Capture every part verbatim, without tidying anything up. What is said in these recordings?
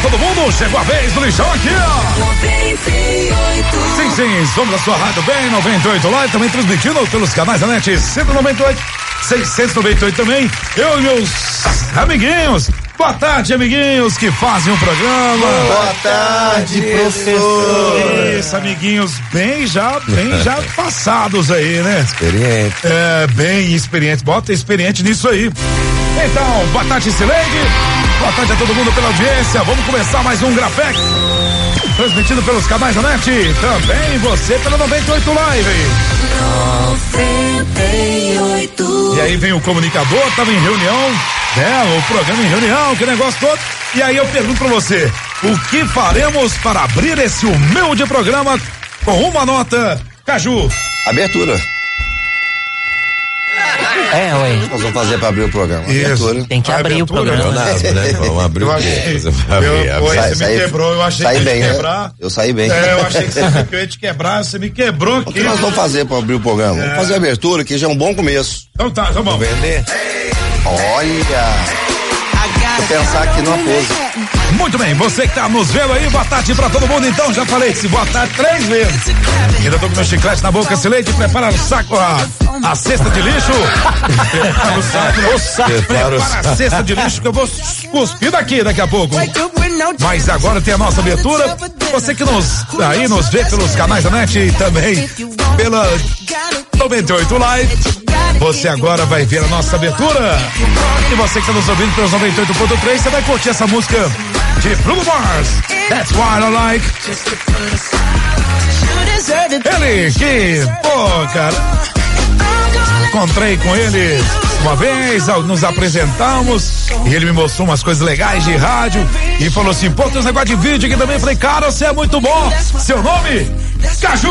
todo mundo, chegou a vez do lixão aqui, ó. Sim, sim, somos a sua rádio bem, noventa e oito lá, e também transmitindo pelos canais da NET cento e noventa e oito, seiscentos e noventa e oito também. Eu e meus amiguinhos. Boa tarde, amiguinhos que fazem o programa. Boa tarde, professor. Isso, amiguinhos bem já, bem já passados aí, né? Experiente. É, bem experiente. Bota experiente nisso aí. Então, boa tarde, Sileide. Boa tarde a todo mundo pela audiência. Vamos começar mais um Grapex. Transmitido pelos canais da NET. Também você pela noventa e oito Live. noventa e oito. E aí vem o comunicador, tava em reunião, né? O programa em reunião, que negócio todo. E aí eu pergunto pra você, o que faremos para abrir esse humilde programa com uma nota, Caju? Abertura. É, ué. Nós vamos fazer pra abrir o programa. Isso. Abertura. Tem que abrir Abertura, o programa. Não, né? Vamos abrir o achei, programa. eu, eu, Sai, você sai, me quebrou, eu achei saí que bem, ia né? quebrar. Eu saí bem. É, eu achei que você que eu ia te quebrar, você me quebrou aqui. O que nós vamos fazer pra abrir o programa? É. Vamos fazer a abertura, que já é um bom começo. Então tá, então vamos. Vender? Olha. Vou pensar aqui numa pose. Muito bem, você que tá nos vendo aí, boa tarde pra todo mundo, então, já falei esse boa tarde três vezes. Ainda tô com meu chiclete na boca, Sileide, prepara o saco, a, a cesta de lixo. Prepara o saco, o saco, prepara a cesta de lixo que eu vou cuspir daqui daqui a pouco. Mas agora tem a nossa abertura, você que nos, aí nos vê pelos canais da NET e também pela noventa e oito Live, você agora vai ver a nossa abertura. E você que tá nos ouvindo pelos noventa e oito ponto três, você vai curtir essa música de Bruno Mars. That's what I like. Ele que, pô, cara, encontrei com ele uma vez, nos apresentamos e ele me mostrou umas coisas legais de rádio e falou assim, pô, tem uns negócio de vídeo aqui também. Eu falei, cara, você é muito bom. Seu nome? Caju!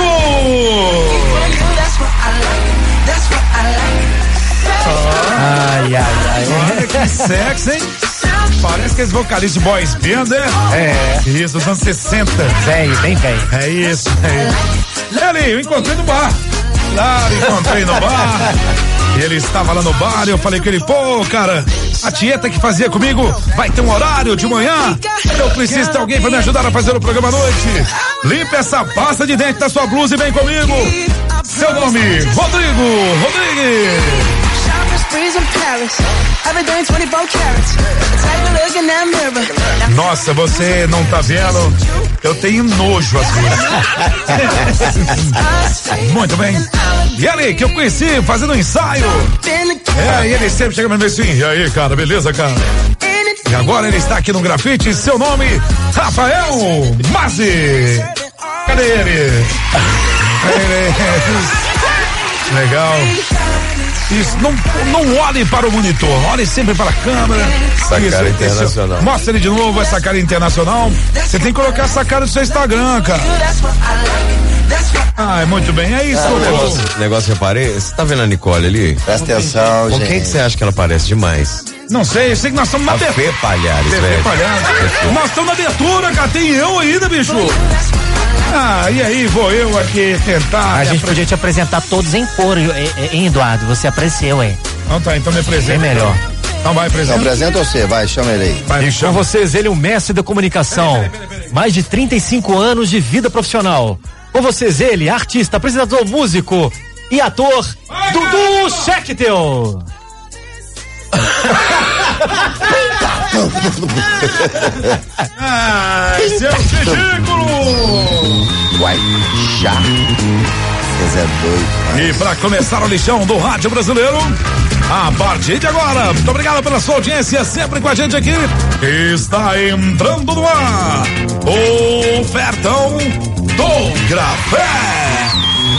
Ai, ai, ai. Olha que sexy, hein? Parece que esse vocalista de boys band, né? É. Isso, dos anos sessenta. Velho, bem velho. É isso, é isso. Ele, eu encontrei no bar. Claro, encontrei no bar. E ele estava lá no bar e eu falei com ele, pô, cara, a tieta que fazia comigo vai ter um horário de manhã. Eu preciso ter alguém pra me ajudar a fazer o programa à noite. Limpa essa pasta de dente da sua blusa e vem comigo. Seu nome, Rodrigo Rodrigues. Nossa, você não tá vendo? Eu tenho nojo às vezes. Muito bem. E ali, que eu conheci fazendo um ensaio. É, e ele sempre chega pra mim assim, e aí, cara, beleza, cara? E agora ele está aqui no grafite, seu nome, Rafael Mazzi. Cadê ele? Legal. Isso, não, não olhe para o monitor, olhe sempre para a câmera. Essa Isso, cara esse, internacional. mostra ele de novo, essa cara internacional. Você tem que colocar essa cara no seu Instagram, cara. Ah, muito bem, é isso. Ah, o negócio, negócio que eu reparei, você tá vendo a Nicole ali? Presta atenção, Com gente. quem que você acha que ela parece demais? Não sei, eu sei que nós estamos na A abertura. Fê Palhares, Fê velho. Palhares. Nós estamos na abertura, cara, tem eu ainda, bicho. Ah, e aí vou eu aqui tentar. A gente podia te apresentar todos em cor, hein, Eduardo? Você apareceu, hein? Então tá, então me apresenta. É melhor. Então vai, Então apresenta. apresenta você, vai, chama ele aí. Vai, me Com chama. vocês, ele é um mestre da comunicação. Mais de trinta e cinco anos de vida profissional. Com vocês, ele, artista, apresentador, músico e ator, Dudu Schecktel. Ai, seu ridículo! Vai, já. Você é doido. E para começar o lixão do rádio brasileiro, a partir de agora, muito obrigado pela sua audiência, sempre com a gente aqui. Está entrando no ar o Ofertão do Grafé.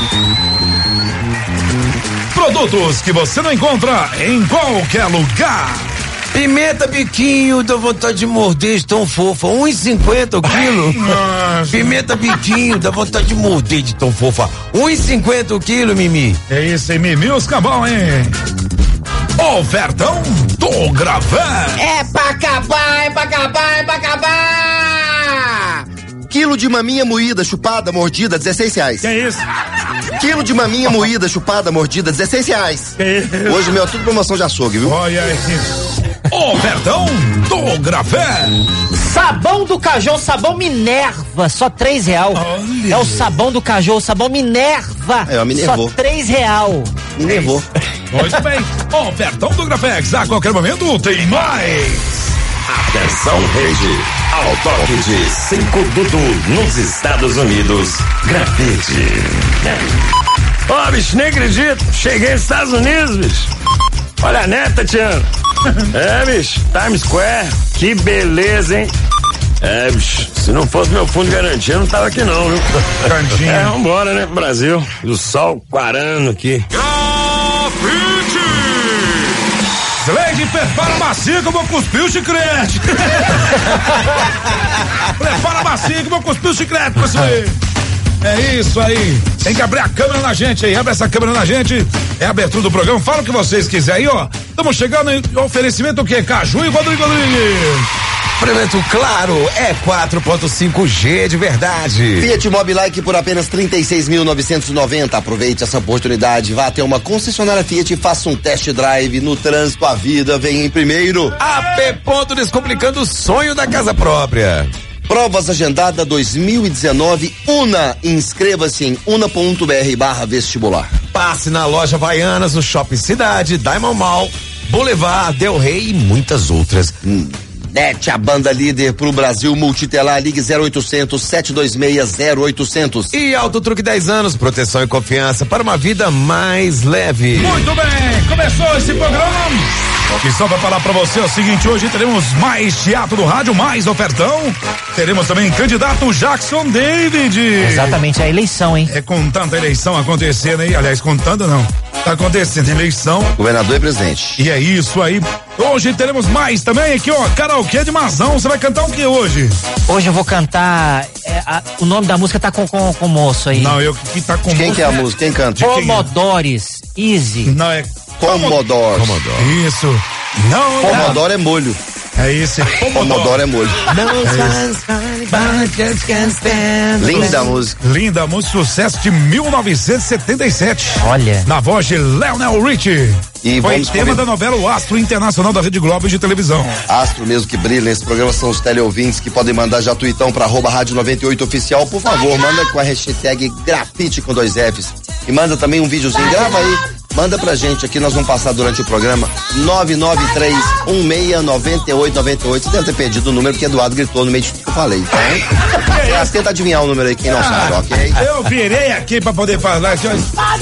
Produtos que você não encontra em qualquer lugar. Pimenta biquinho, dá vontade de morder, tão fofa. um e cinquenta o quilo. Pimenta biquinho, dá vontade de morder de tão fofa. um e cinquenta o quilo, Mimi. É isso, hein, Mimi? Os cabão, hein? Ofertão do Grafé. É pra acabar, é pra acabar, é pra acabar. Quilo de maminha moída, chupada, mordida, dezesseis reais. Que é isso? Quilo de maminha moída, chupada, mordida, dezesseis reais. Que é isso? Hoje, meu, tudo promoção de açougue, viu? Olha isso. Ofertão ofertão do Grafé. Sabão do Cajô, sabão Minerva, só três real. Olha. É o sabão do Cajô, sabão Minerva. É, me nervou. Só três real. Me nervou. Muito bem. Ofertão do Grafex. A qualquer momento tem mais. Atenção, rede. Ao toque de cinco Dudu nos Estados Unidos. Grafite. Ó, oh, bicho, nem acredito. Cheguei nos Estados Unidos, bicho. Olha a neta, Tiano. É, bicho, Times Square. Que beleza, hein? É, bicho, se não fosse meu fundo de garantia, eu não tava aqui não, viu? Cantinho. É, vambora, né, pro Brasil. E o sol quarando aqui. Grafite! Slade, prepara a macia que eu vou cuspir o chiclete. Prepara a macia que eu vou cuspir o chiclete pra você. É isso aí. Tem que abrir a câmera na gente aí. Abre essa câmera na gente. É a abertura do programa. Fala o que vocês quiserem aí, ó. Estamos chegando em oferecimento o quê? Caju e Rodrigo Rodrigues. Experimento Claro é quatro ponto cinco G de verdade. Fiat Mobilike por apenas trinta e seis mil novecentos e noventa. Aproveite essa oportunidade. Vá até uma concessionária Fiat e faça um test drive. No trânsito, a vida vem em primeiro. A P Ponto Descomplicando o sonho da casa própria. Provas agendada dois mil e dezenove. Una. Inscreva-se em una.br barra vestibular. Passe na loja Havaianas, no Shopping Cidade, Diamond Mall, Boulevard, Del Rey e muitas outras. Hum. Net, a banda líder pro Brasil multitelar, ligue zero oitocentos, sete dois seis, zero oitocentos. E Auto Truque dez anos, proteção e confiança para uma vida mais leve. Muito bem, começou esse programa. E só pra falar pra você é o seguinte, hoje teremos mais teatro do rádio, mais ofertão. Teremos também candidato Jackson David. Exatamente, a eleição, hein? É com tanta eleição acontecendo aí, aliás, com tanta não, tá acontecendo eleição. Governador e presidente. E é isso aí. Hoje teremos mais também aqui, ó, karaokê de Mazão. Você vai cantar o que hoje? Hoje eu vou cantar, é, a, o nome da música tá com, com, com o moço aí. Não, eu que tá com Quem moço, que é a né? música? Quem canta? Pomodores, Easy. Não, é Pomodoro. Pomodoro. Isso. Não, Pomodoro é molho. É isso. Pomodoro é molho. Linda a música. Linda música, sucesso de mil novecentos e setenta e sete. Olha. Na voz de Lionel Richie. E Foi vamos tema comer. da novela O Astro Internacional da Rede Globo de televisão. Astro mesmo que brilha nesse programa são os teleouvintes que podem mandar já tweetão pra arroba rádio noventa e oito oficial. Por favor, manda com a hashtag grafite com dois Fs. E manda também um videozinho, grava aí. Manda pra gente aqui, nós vamos passar durante o programa nove nove três um seis nove oito nove oito. Você deve ter perdido o número porque Eduardo gritou no meio de tudo que eu falei, tá? Você tenta adivinhar o número aí, quem não sabe, ok? Eu virei aqui pra poder falar. Assim,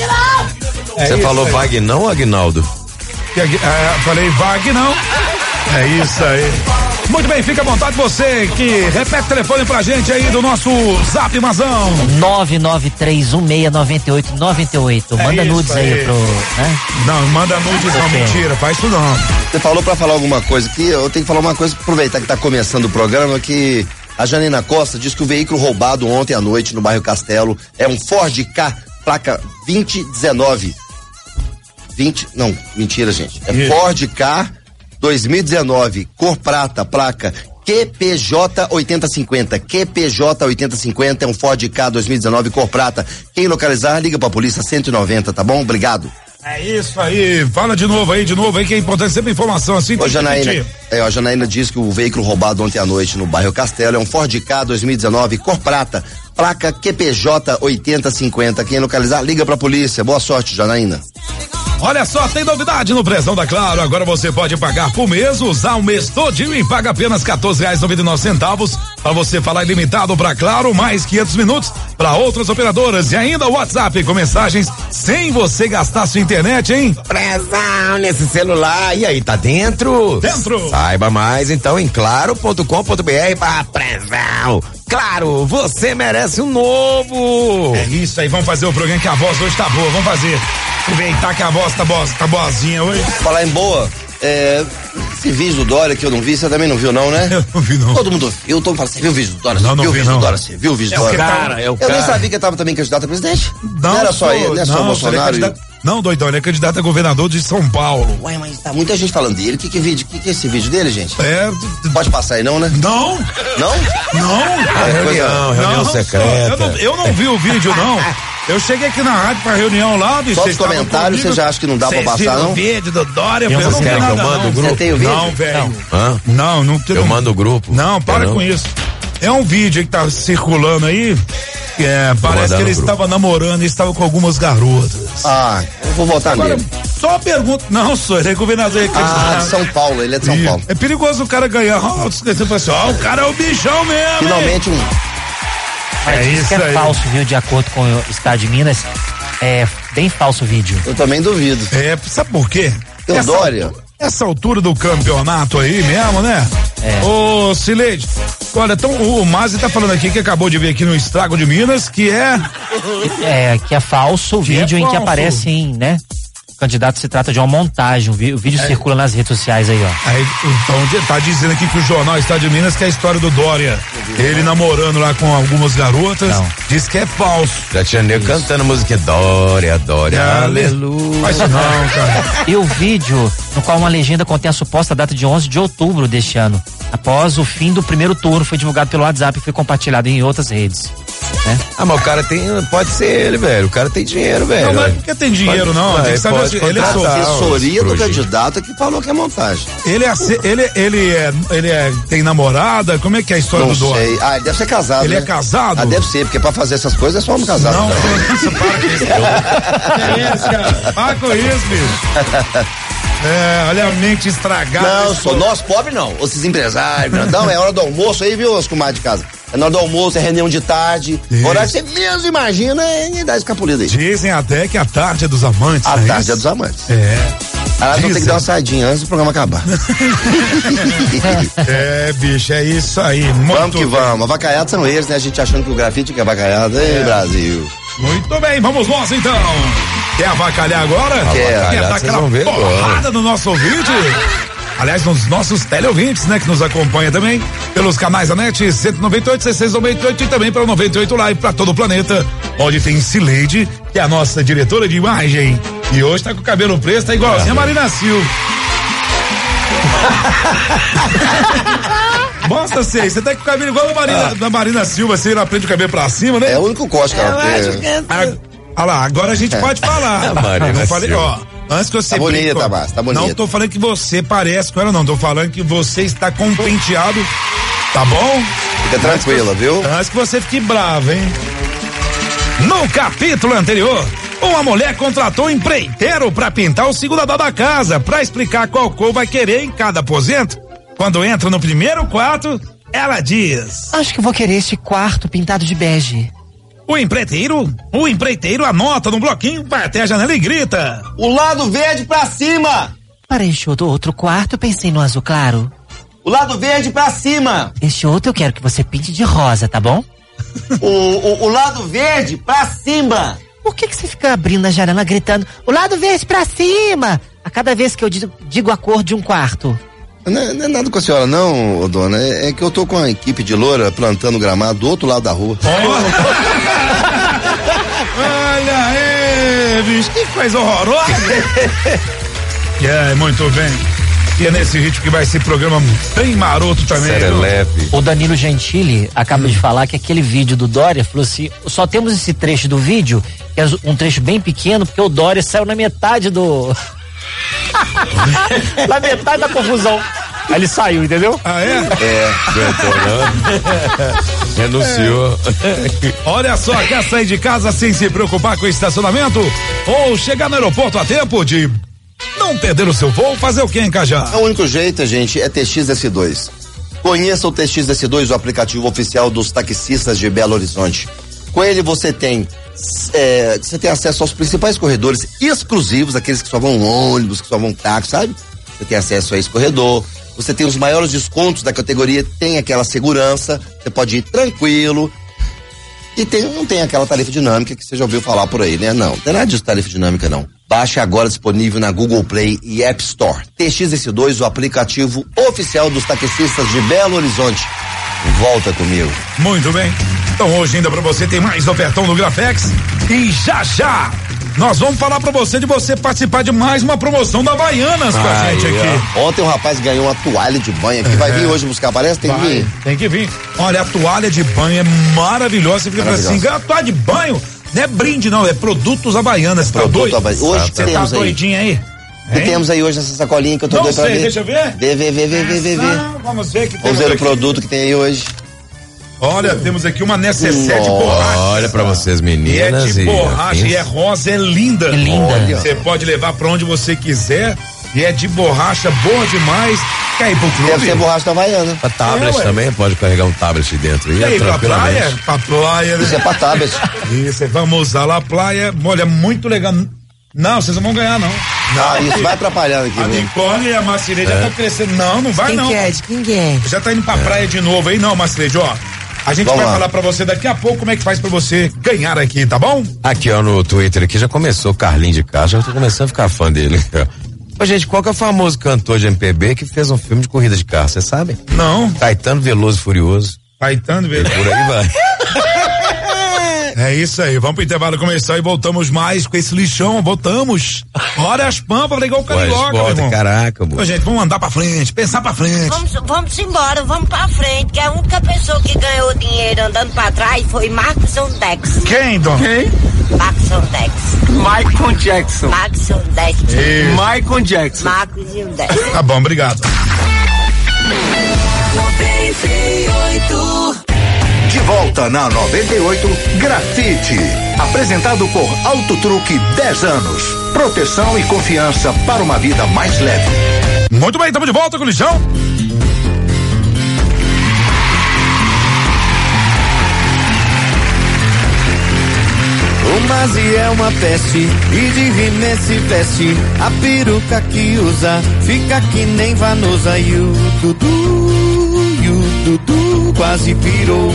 é Você isso falou aí. Vagnão ou Agnaldo? É, falei vague não. É isso aí. Muito bem, fica à vontade você que repete o telefone pra gente aí do nosso Zap Mazão. nove nove três um seis nove oito nove oito. É Manda isso nudes aí, aí. pro. Né? Não, manda nudes não, mentira, faz isso não. Você falou pra falar alguma coisa aqui, eu tenho que falar uma coisa, aproveitar que tá começando o programa, que a Janina Costa disse que o veículo roubado ontem à noite no bairro Castelo é um Ford K, placa vinte dezenove. vinte, não, mentira, gente. É Isso. Ford K dois mil e dezenove, cor prata, placa Q P J oitenta cinquenta. Q P J oitenta cinquenta é um Ford K dois mil e dezenove, cor prata. Quem localizar, liga pra polícia cento e noventa, tá bom? Obrigado. É isso aí, fala de novo aí, de novo aí, que é importante sempre informação assim. Ô, tem que Janaína, repetir. é, ó, a Janaína diz que o veículo roubado ontem à noite no bairro Castelo é um Ford K dois mil e dezenove, cor prata, placa Q P J oitenta cinquenta. Quem localizar, liga pra polícia. Boa sorte, Janaína. Olha só, tem novidade no Prezão da Claro. Agora você pode pagar por mês, usar o mês todinho e paga apenas quatorze reais e noventa e nove centavos para você falar ilimitado pra Claro, mais quinhentos minutos para outras operadoras e ainda o WhatsApp com mensagens sem você gastar sua internet, hein? Prezão nesse celular. E aí, tá dentro? Dentro. Saiba mais então em claro ponto com ponto br para Prezão. Claro, você merece um novo. É isso aí, vamos fazer o programa que a voz hoje tá boa, vamos fazer. Aproveitar que a voz tá, boa, tá boazinha hoje. Falar em boa, é, esse vídeo do Dória que eu não vi, você também não viu não, né? Eu não vi não. Todo mundo viu, todo mundo fala, você viu o vídeo do Dória? Não, não viu vi, o vídeo não. do Dória? Você viu o vídeo É do o Dória? cara, é o Eu nem cara. sabia que ele tava também candidato a presidente. Não, Não, era só sou- ele, não é só não, o Bolsonaro. ele é candidato- Não, doidão, ele é candidato a governador de São Paulo. Ué, mas tá muita gente falando dele. Que que é vídeo? Que que é esse vídeo dele, gente? É. Pode passar aí não, né? Não, Não? não. É reunião, reunião Não, secreta. Eu não, eu não vi o vídeo, não. Eu cheguei aqui na rádio pra reunião lá, bicho. Só os comentários, você já acha que não dá pra passar, não? O vídeo do Dória, eu não não quero que eu mando o grupo. Você tem o vídeo? Não, velho. Hã? Não, não tem. Eu mando o grupo. Não, para não? com isso. É um vídeo que tá circulando aí. É, parece que ele estava namorando e estava com algumas garotas. Ah, eu vou votar Agora, nele. só uma pergunta. Não, senhor, ele é governador aqui. Ah, de São Paulo, ele é de São E Paulo. É perigoso o cara ganhar. Oh, esqueci, assim, ó, o cara é o bichão mesmo. Finalmente um. Mas É diz isso que é aí. falso, viu? De acordo com o Estado de Minas, é bem falso o vídeo. Eu também duvido. É, sabe por quê? Tem o Essa Dória. altura- Essa altura do campeonato aí mesmo, né? É. Ô, Sileide, olha, então o Mazi tá falando aqui que acabou de ver aqui no Estrago de Minas que é. É, que é falso o Que é vídeo em que falso. aparecem, né? O candidato se trata de uma montagem. O, vi- o vídeo circula nas redes sociais aí, ó. Aí, então, tá dizendo aqui que o jornal Estado de Minas que é a história do Dória. Ele namorando lá com algumas garotas. Não. Diz que é falso. Já tinha nego cantando a música Dória, Dória, aleluia. Faz isso não, cara. E o vídeo, no qual uma legenda contém a suposta data de onze de outubro deste ano, após o fim do primeiro turno, foi divulgado pelo WhatsApp e foi compartilhado em outras redes. Né? Ah, mas o cara tem, pode ser ele, velho. O cara tem dinheiro, velho. Não, não é ué. porque tem dinheiro, Pode- não. ué, Tem que saber pode assim, ele é contratar solteiro. os Assessoria do projetos. candidato que falou que é montagem. Ele, é, ace- ele, ele, é, ele é, tem namorada? Como é que é a história Não do Dória? sei. Ah, ele deve ser casado. Ele né? é casado? Ah, deve ser, porque pra fazer essas coisas é só homem casado. Não, né? você para com isso. Que é isso, cara? Para com isso, bicho. É, olha a mente estragada. Não, Isso. sou nós pobres não. Esses empresários, grandão, é hora do almoço aí, viu, os comadres de casa? É na hora do almoço, é reunião de tarde. Isso. Horário que você mesmo imagina e dá escapulida aí. Dizem até que a tarde é dos amantes. A não é tarde isso? é dos amantes. É. Aliás, vou ter Dizem. que dar uma saidinha antes do programa acabar. É, bicho, é isso aí. Muito Vamos que bem. vamos. Avacaiados são eles, né? A gente achando que o grafite que é avacaiado. Ei, É. Brasil. Muito bem, vamos nós então. Quer avacalhar agora? Quer. Quer dar Vocês aquela vão ver porrada agora. no nosso ouvinte? Aliás, nos nossos teleouvintes, né? Que nos acompanha também pelos canais da NET cento e noventa e oito, seiscentos e noventa e oito e também pelo noventa e oito Live pra todo o planeta, onde tem Cileide, que é a nossa diretora de imagem. E hoje tá com o cabelo preto, tá igualzinho a Marina Silva. Mostra, sei, você tá com o cabelo igual a Marina, da Marina Silva, você não aprende o cabelo pra cima, né? É o único corte que ela tem. Ah, Olha lá, agora a gente pode falar. Marina Não falei, Silva. ó. Antes que você Tá bonita, brinque, ó, Márcio, tá bonita. Não tô falando que você parece com ela, não. Tô falando que você está com um penteado. Tá bom? Fica tranquila, viu? Antes que você fique brava, hein? No capítulo anterior, uma mulher contratou um empreiteiro pra pintar o segundo andar da casa, pra explicar qual cor vai querer em cada aposento. Quando entra no primeiro quarto, ela diz: Acho que vou querer este quarto pintado de bege. O empreiteiro, o empreiteiro anota no bloquinho, vai até a janela e grita: O lado verde pra cima! Para este outro, outro quarto, pensei no azul claro. O lado verde pra cima! Este outro eu quero que você pinte de rosa, tá bom? O, o, o lado verde pra cima! Por que que você fica abrindo a janela gritando, o lado verde pra cima? A cada vez que eu digo, digo a cor de um quarto. Não, é- não é nada com a senhora, não, ô, dona. É, é que eu tô com a equipe de loura plantando gramado do outro lado da rua. Olha aí, bicho, que coisa horrorosa. É, muito bem. E é nesse ritmo que vai ser programa bem maroto também. Sério, viu? leve. O Danilo Gentili acaba de falar que aquele vídeo do Dória falou assim: só temos esse trecho do vídeo, que é um trecho bem pequeno, porque o Dória saiu na metade do. na metade da confusão. Aí ele saiu, entendeu? Ah, é? Aguentou, não? Renunciou. Olha só, quer sair de casa sem se preocupar com o estacionamento? Ou chegar no aeroporto a tempo de não perder o seu voo? Fazer o que em Cajá? O único jeito, gente, é T X S dois. Conheça o T X S dois, o aplicativo oficial dos taxistas de Belo Horizonte. Com ele você tem é, você tem acesso aos principais corredores exclusivos, aqueles que só vão ônibus, que só vão táxi, sabe? Você tem acesso a esse corredor. Você tem os maiores descontos da categoria, tem aquela segurança, você pode ir tranquilo. E tem, não tem aquela tarifa dinâmica que você já ouviu falar por aí, né? Não, não tem nada disso tarifa dinâmica, não. Baixe agora, disponível na Google Play e App Store. T X S dois, o aplicativo oficial dos taxistas de Belo Horizonte. Volta comigo. Muito bem. Então hoje ainda pra você tem mais ofertão do Grafex. E já já nós vamos falar pra você de você participar de mais uma promoção da Havaianas com a Aí, gente aqui. Ontem um rapaz ganhou uma toalha de banho aqui. Vai vir hoje buscar, parece? Tem que Vai, vir. tem que vir. Olha, a toalha de banho é maravilhosa. Você fica assim, Maravilhosa. ganha a toalha de banho. Não é brinde, não, é produtos Havaianas. Você tá Produto doido? Havaianas. Hoje que Você tá temos aí? doidinho aí? O que Hein? temos aí hoje nessa sacolinha que eu tô Não doido pra sei, ver? deixa eu ver. Vê, vê, vê, vê, vê, vê, vê. Não, vamos ver que Vamos ver o produto que tem aí hoje. Olha, temos aqui uma necessaire de Nossa. borracha. Olha pra vocês, E é meninas. de e borracha afins. e é rosa, é linda. É linda. Olha. Você pode levar pra onde você quiser. E é de borracha, boa demais. Quer ir pro clube? Deve ser borracha da Havaiana. Pra tablet É, ué. também, pode carregar um tablet dentro. E Quer é ir pra tranquilamente. praia? Pra praia, né? Isso é pra tablet. Isso, vamos usar lá a praia. Olha, muito legal. Não, vocês não vão ganhar, não. Não, Ah, isso vai atrapalhando aqui, A viu? Nicole e a Marcileide já estão crescendo. Não, não vai Quem não. que é? De quem que é? Já tá indo pra praia de novo aí, não, Marcileide, ó. A gente Vamos vai lá. falar pra você daqui a pouco como é que faz pra você ganhar aqui, tá bom? Aqui, ó, no Twitter aqui já começou o Carlinho de Castro, já tô começando a ficar fã dele. Ô, gente, qual que é o famoso cantor de M P B que fez um filme de corrida de carro, vocês sabem? Não, Caetano Veloso e Furioso. Caetano, velho. Por aí vai. É isso aí, vamos pro intervalo começar e voltamos mais com esse lixão, voltamos. Olha as pampas, igual o Pô, Carioca, meu esporte, irmão. caraca, Ô, amor. gente, vamos andar pra frente, pensar pra frente. Vamos, vamos embora, vamos pra frente, que a única pessoa que ganhou dinheiro andando pra trás foi Marcos Dex. Quem, dona? Quem? Marcos Dex. Michael Jackson. Marcos Dex. Isso. Michael Jackson. Marcos e o Dex. Tá bom, obrigado. De volta na noventa e oito, Grafite. Apresentado por Autotruque dez anos. Proteção e confiança para uma vida mais leve. Muito bem, estamos de volta com o lixão. O Mazi é uma peste e de rimê se veste. A peruca que usa fica que nem Vanosa. E o Dudu, e o Dudu quase pirou.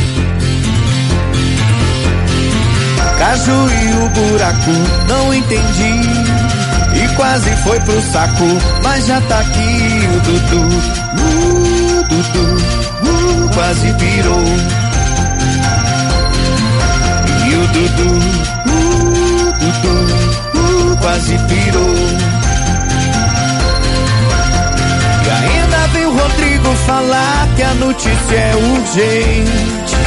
Caju e o buraco, não entendi. E quase foi pro saco, mas já tá aqui o Dudu. Uh, Dudu, uh, quase pirou. E o Dudu, uh, Dudu, uh, quase pirou. E ainda vem o Rodrigo falar que a notícia é urgente.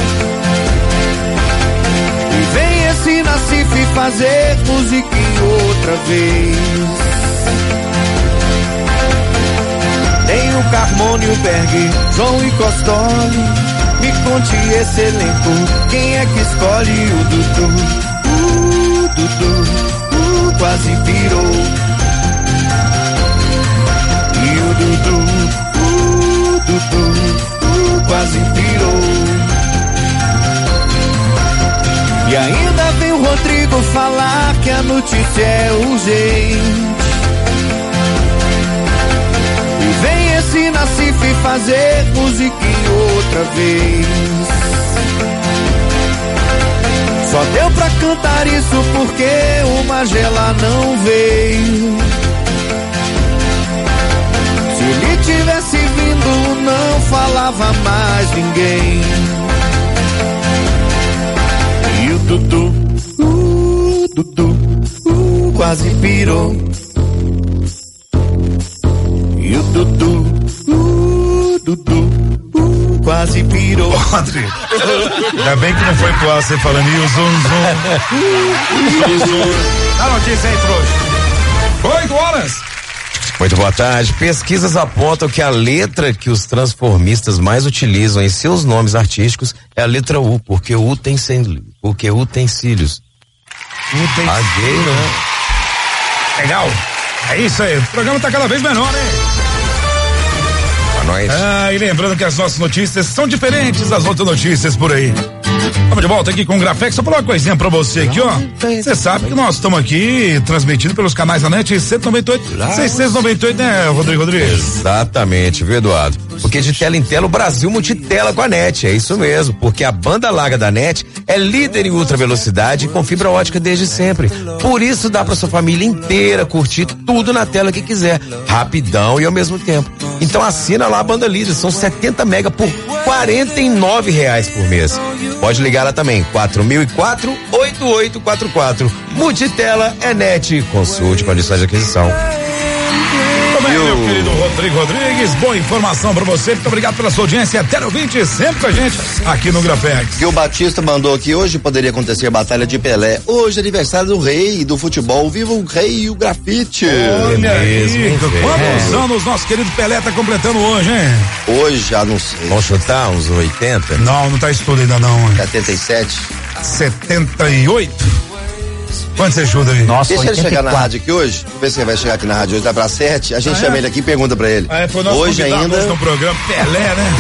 E vem esse Nacife fazer musiquinha outra vez. Tem o Carmone, o Berg, João e Costoli. Me conte esse elenco, quem é que escolhe o Dudu? Uh, Dudu, uh, quase pirou. E o Dudu, uh, Dudu, uh, quase pirou. E ainda vem o Rodrigo falar que a notícia é urgente. E vem esse Nacife fazer musiquinha outra vez. Só deu pra cantar isso porque o Magela não veio. Se ele tivesse vindo, não falava mais ninguém. E o Dudu, uh, Dudu, uh, quase pirou. E o Dudu, uh, Dudu, uh, quase pirou. Ô, André, ainda bem que não foi pro ar você falando e o zum zum. Zum zum. Dá notícia aí, trouxa. Oito horas. Muito boa tarde. Pesquisas apontam que a letra que os transformistas mais utilizam em seus nomes artísticos é a letra U, porque U tem cílios. Porque U tem cílios. U tem a gay, né? Legal. É isso aí. O programa tá cada vez menor, hein? Pra nós. Ah, e lembrando que as nossas notícias são diferentes das outras notícias por aí. Vamos de volta aqui com o Grafex. Só falar uma coisinha pra você aqui, ó. Você sabe que nós estamos aqui transmitindo pelos canais da NET cento e noventa e oito, seiscentos e noventa e oito, né, Rodrigo Rodrigues? Exatamente, viu, Eduardo? Porque de tela em tela o Brasil multitela com a NET, é isso mesmo, porque a banda larga da NET é líder em ultra velocidade e com fibra ótica desde sempre. Por isso dá pra sua família inteira curtir tudo na tela que quiser, rapidão e ao mesmo tempo. Então assina lá a banda líder, são setenta mega por quarenta e nove reais por mês. Pode ligar lá também, quatro mil e quatro, oito oito quatro quatro. Multitela é NET. Consulte condições de aquisição. bem, meu querido Rodrigo Rodrigues, boa informação pra você, muito obrigado pela sua audiência, até o vinte, sempre com a gente aqui no Grapex. E o Batista mandou que hoje poderia acontecer a Batalha de Pelé, hoje é aniversário do rei do futebol, viva o rei e o grafite. Olha É mesmo, aí, hein, quantos velho? anos nosso querido Pelé tá completando hoje, hein? Hoje já não sei, Vamos chutar uns oitenta? Não, não tá isso tudo ainda não, hein? setenta e sete. setenta e oito. Quanto você chuta aí? Nossa, Deixa ele chegar na oitenta e quatro. rádio aqui hoje, vamos ver se ele vai chegar aqui na rádio hoje, dá pra sete, a gente Ah, chama é? ele aqui e pergunta pra ele. Ah, é, foi nosso hoje convidado ainda... hoje no programa, Pelé, né?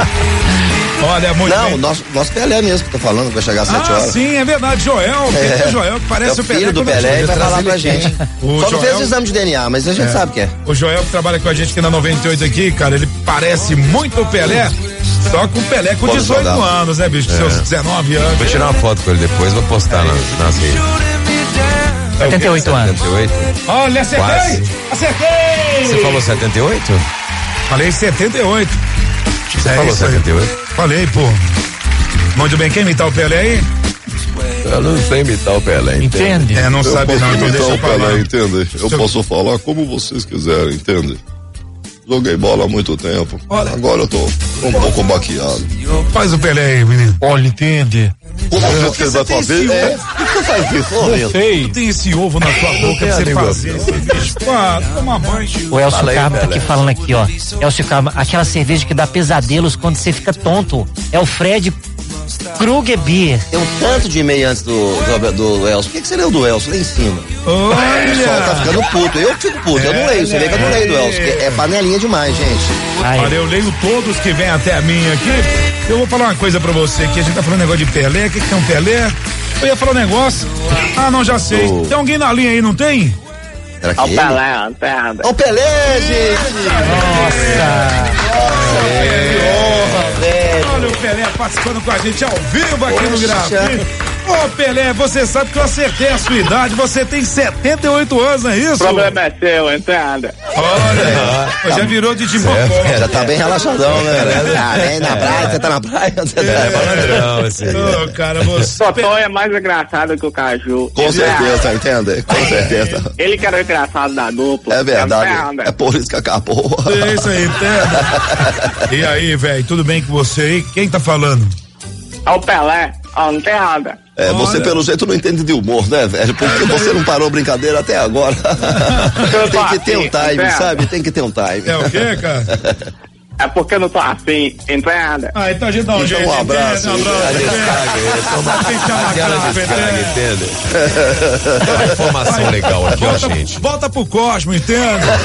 Olha, muito Não, bem. o nosso, nosso Pelé mesmo que tá falando, que vai chegar às sete Ah, horas. sim, é verdade, Joel, é. o Joel que parece É o o Pelé. filho do quando Pelé e chega. vai falar pra gente. O Só não fez Joel- o exame de D N A, mas a gente É. sabe que é. O Joel que trabalha com a gente aqui na noventa e oito aqui, cara, ele parece muito o Pelé, só com o Pelé com Pode dezoito jogar. anos, né, bicho? Com seus dezenove anos. Vou tirar uma foto com ele depois, vou postar nas, nas redes. setenta e oito anos. setenta e oito? Olha, acertei! Quase. Acertei! Você falou setenta e oito? Falei setenta e oito. Você É falou isso aí. setenta e oito? Falei, pô. Muito bem, quem imitar o Pelé aí? Eu não sei imitar o Pelé, Entende? É, não Eu sabe posso não, então imitar deixa eu o Pelé, falar. entende? Eu Seu- posso falar como vocês quiserem, entende? Joguei bola há muito tempo. Olha. Agora eu tô um pouco baqueado. Faz o Pelé aí, menino. Olha, entende? O jeito que ele vai fazer é. Por que você faz isso, ô, Wilson? Sei. Tu tem esse ovo na tua boca pra a você língua fazer esse bicho. Ah, toma banho. O Elcio Fala aí, Carmo tá Pelé. aqui falando aqui, ó. Elcio Carmo, aquela cerveja que dá pesadelos quando você fica tonto. É o Fred Kruger Beer. Tem um tanto de e-mail antes do, do, do Elcio. Por que, que você leu do Elcio lá em cima? O pessoal tá Olha! ficando puto. Eu fico puto, eu não leio. Você vê que eu não leio do Elcio. porque É panelinha demais, gente. Ai, Olha, eu leio todos que vêm até a mim aqui. Eu vou falar uma coisa pra você, que a gente tá falando negócio de Pelé, o que, que tem um Pelé? Eu ia falar um negócio. Ah, não, já sei. Oh. Tem alguém na linha aí, não tem? Será que é ele? Pelé, Ó o Pelé, gente! Olha o Pelé participando com a gente ao vivo aqui no Poxa. Grafite. Ô Pelé, você sabe que eu acertei a sua idade, você tem setenta e oito anos, não é isso? O problema é seu, entenda. Olha, já virou de timbocó. Já tá bem relaxadão, né? Ah, vem na praia, você tá na praia. Você É, tá... Não, esse aí. Ô, cara, você... Totó é mais engraçado que o Caju. Com certeza, entende? Com certeza. Ele que era o engraçado da dupla. É verdade. Entenda. É por isso que acabou. É isso aí, entende? E aí, velho, tudo bem com você aí? Quem tá falando? É o Pelé, ó, não tem nada. É, você Olha. pelo jeito não entende de humor, né, velho? Porque você não parou brincadeira até agora. Tem que ter um time, Entenda. sabe? Tem que ter um time. É o quê, cara? É porque eu não tô afim, entenda. Ah, então a gente dá um Então, jeito. um abraço, entende? Um abraço. Descarga, Tem que chamar aquela capa, descarga, entende? entende? Tem uma informação legal aqui, ó, Volta, gente. volta pro Cosmo, entende?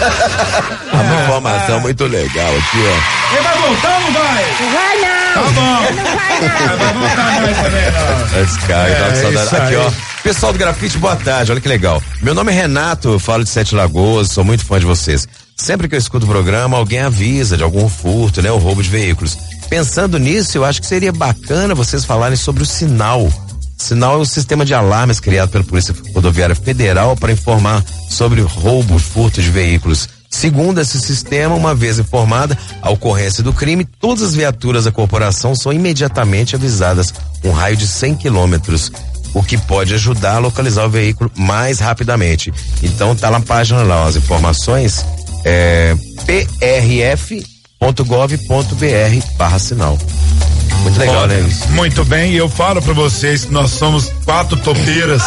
Uma informação muito legal aqui, ó. Ele vai voltar ou não vai? Não vai não! Tá bom. Não vai não! Ah, vai voltar mais também, não. A descarga, É, tá com saudade. isso Aqui, aí. ó. Pessoal do Grafite, boa tarde, olha que legal. Meu nome é Renato, eu falo de Sete Lagoas, sou muito fã de vocês. Sempre que eu escuto o programa, alguém avisa de algum furto, né? Ou roubo de veículos. Pensando nisso, eu acho que seria bacana vocês falarem sobre o sinal. Sinal é o sistema de alarmes criado pela Polícia Rodoviária Federal para informar sobre roubo, furto de veículos. Segundo esse sistema, uma vez informada a ocorrência do crime, todas as viaturas da corporação são imediatamente avisadas um raio de cem quilômetros, o que pode ajudar a localizar o veículo mais rapidamente. Então tá na página lá, as informações, é p r f ponto gov ponto b r barra sinal. Muito legal, Olha, né, isso? muito bem, e eu falo pra vocês que nós somos quatro topeiras.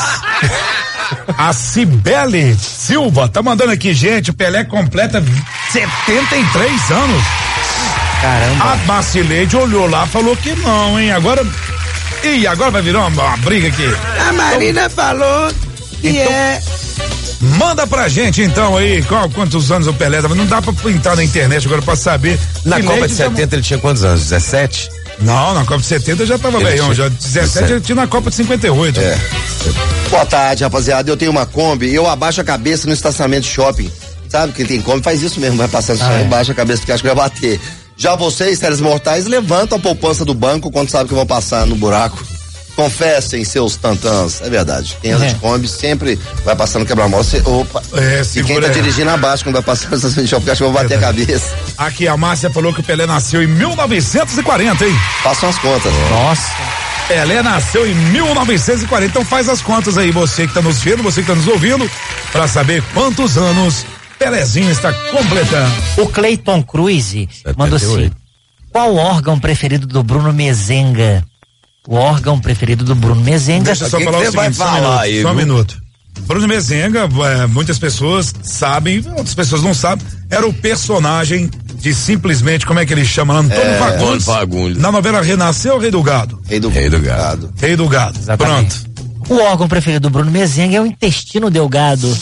A Cibele Silva tá mandando aqui, gente, o Pelé completa setenta e três anos. caramba. A Marcileide olhou lá, falou que não, hein? Agora. Ih, agora vai virar uma, uma briga aqui. A Marina falou que Então- é. Manda pra gente então aí, qual, quantos anos o Pelé tava. Não dá pra entrar na internet agora pra saber. Na Que Copa leite de tá- setenta ele tinha quantos anos? dezessete? Não, na Copa de setenta já tava Ele velhão, tinha- já dezessete ele tinha na Copa de cinquenta e oito. É. Boa tarde, rapaziada. Eu tenho uma Kombi e eu abaixo a cabeça no estacionamento de shopping. Sabe, quem tem Kombi faz isso mesmo, vai passar no Ah, chão é. e baixa a cabeça porque acha que vai bater. Já vocês, séries mortais, levantam a poupança do banco quando sabem que vão passar no buraco. Confessem seus tantãs. É verdade. Quem anda É. de Kombi sempre vai passando quebra-mola. Você- Opa. É, E segura quem tá aí. dirigindo abaixo quando vai passar no estacionamento de shopping, porque acha que vai bater a cabeça. Aqui a Márcia falou que o Pelé nasceu em mil novecentos e quarenta, hein? Façam as contas. Nossa. Pelé nasceu em mil novecentos e quarenta, então faz as contas aí, você que tá nos vendo, você que tá nos ouvindo, pra saber quantos anos Pelezinho está completando. O Cleiton Cruz mandou assim: qual o órgão preferido do Bruno Mezenga? O órgão preferido do Bruno Mezenga. Deixa eu só falar o seguinte, vai falar aí, só um minuto. Bruno Mezenga, é, muitas pessoas sabem, outras pessoas não sabem, era o personagem de simplesmente, como é que ele chama? Antônio é, Fagundes, Fagundes. Na novela Renasceu, Rei do Gado. Rei do, Rei do Gado. Rei do Gado. Exatamente. Pronto. O órgão preferido do Bruno Mezenga é o intestino delgado.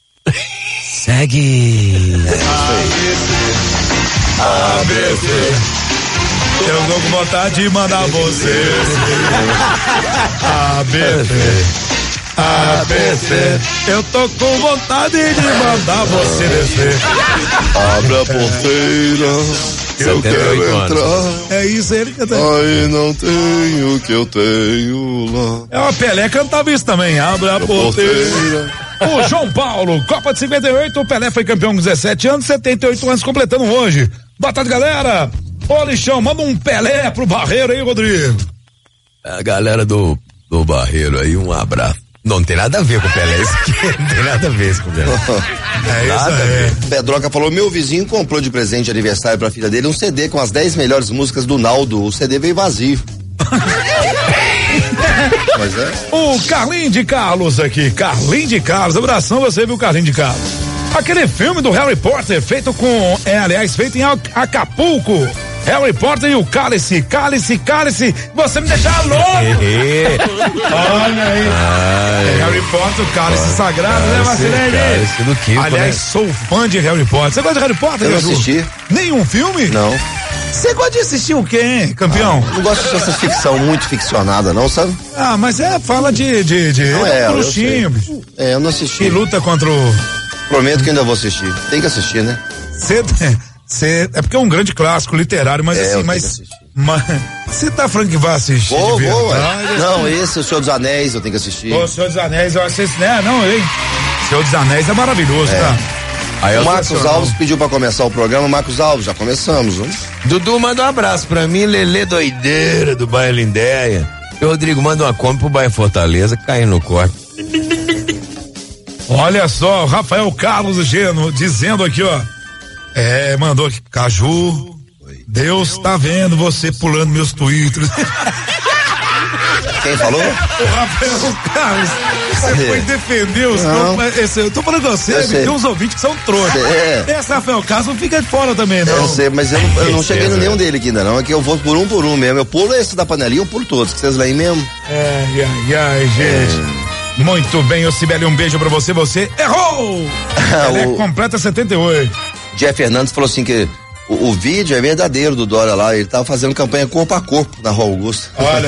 Segue. A B C. Eu tô com vontade de mandar você. A B C. A B C. Eu tô com vontade de mandar você descer. Abre a porteira. Eu quero entrar. É isso, ele canta. Aí não tenho o que eu tenho lá. É uma Pelé cantava isso também. Abre a porteira. O João Paulo, Copa de cinquenta e oito, o Pelé foi campeão com dezessete anos, setenta e oito anos completando hoje. Boa tarde, galera. Ô, Lixão, manda um Pelé pro Barreiro aí, Rodrigo. A galera do, do Barreiro aí, um abraço. Não tem nada a ver com o Pelé, isso aqui não tem nada a ver com o Pelé. É isso aí. Pedroca falou, meu vizinho comprou de presente de aniversário pra filha dele um C D com as dez melhores músicas do Naldo. O C D veio vazio. Mas é. O Carlinho de Carlos aqui, Carlinho de Carlos, abração você, viu, Carlinho de Carlos. Aquele filme do Harry Potter, feito com, é, aliás, feito em Acapulco. Harry Potter e o Cálice, Cálice, Cálice, você me deixar louco. Olha aí. Ai, Harry Potter, o Cálice ah, Sagrado, né, Marcelene? Aliás, né? Sou fã de Harry Potter. Você gosta de Harry Potter, Eu não assisti. Nenhum filme? Não. Você gosta de assistir o quê, hein, campeão? Ah, não gosto dessa ficção muito ficcionada, não, sabe? Ah, mas é, fala de, de, de não é, bruxinho, bicho. É, eu não assisti. Que luta contra o... Prometo que ainda vou assistir. Tem que assistir, né? Você... Cê, é porque é um grande clássico literário, mas é, assim, mas você tá falando que vai assistir? Vou, vou, é. Não, esse, o Senhor dos Anéis, eu tenho que assistir. O Senhor dos Anéis, eu assisto, né? Não, hein? Senhor dos Anéis é maravilhoso, é. Tá? Aí o Marcos Alves pediu pra começar o programa. Marcos Alves, já começamos, né? Dudu, manda um abraço pra mim, Lelê Doideira, do bairro Lindéia. E Rodrigo, manda uma compra pro bairro Fortaleza, caindo no corte. Olha só, o Rafael Carlos Geno dizendo aqui, ó. É, mandou aqui, Caju, Oi. Deus tá vendo você pulando meus twitters. Quem falou? O Rafael Carlos, você foi defender os trouxas. Eu tô falando com você, tem uns ouvintes que são trouxas. É. Esse Rafael Carlos não fica de fora também, não. Eu sei, mas eu não, eu não cheguei no nenhum dele aqui ainda não, é que eu vou por um por um mesmo. Eu pulo esse da panelinha, eu pulo todos, que vocês leem mesmo. É, ai, ai, gente. É. Muito bem, ô Sibeli, um beijo pra você, você errou! Ela é completa setenta e oito. Jeff Fernandes falou assim que o, o vídeo é verdadeiro do Dória lá, ele tava fazendo campanha corpo a corpo na Rua Augusta. Olha.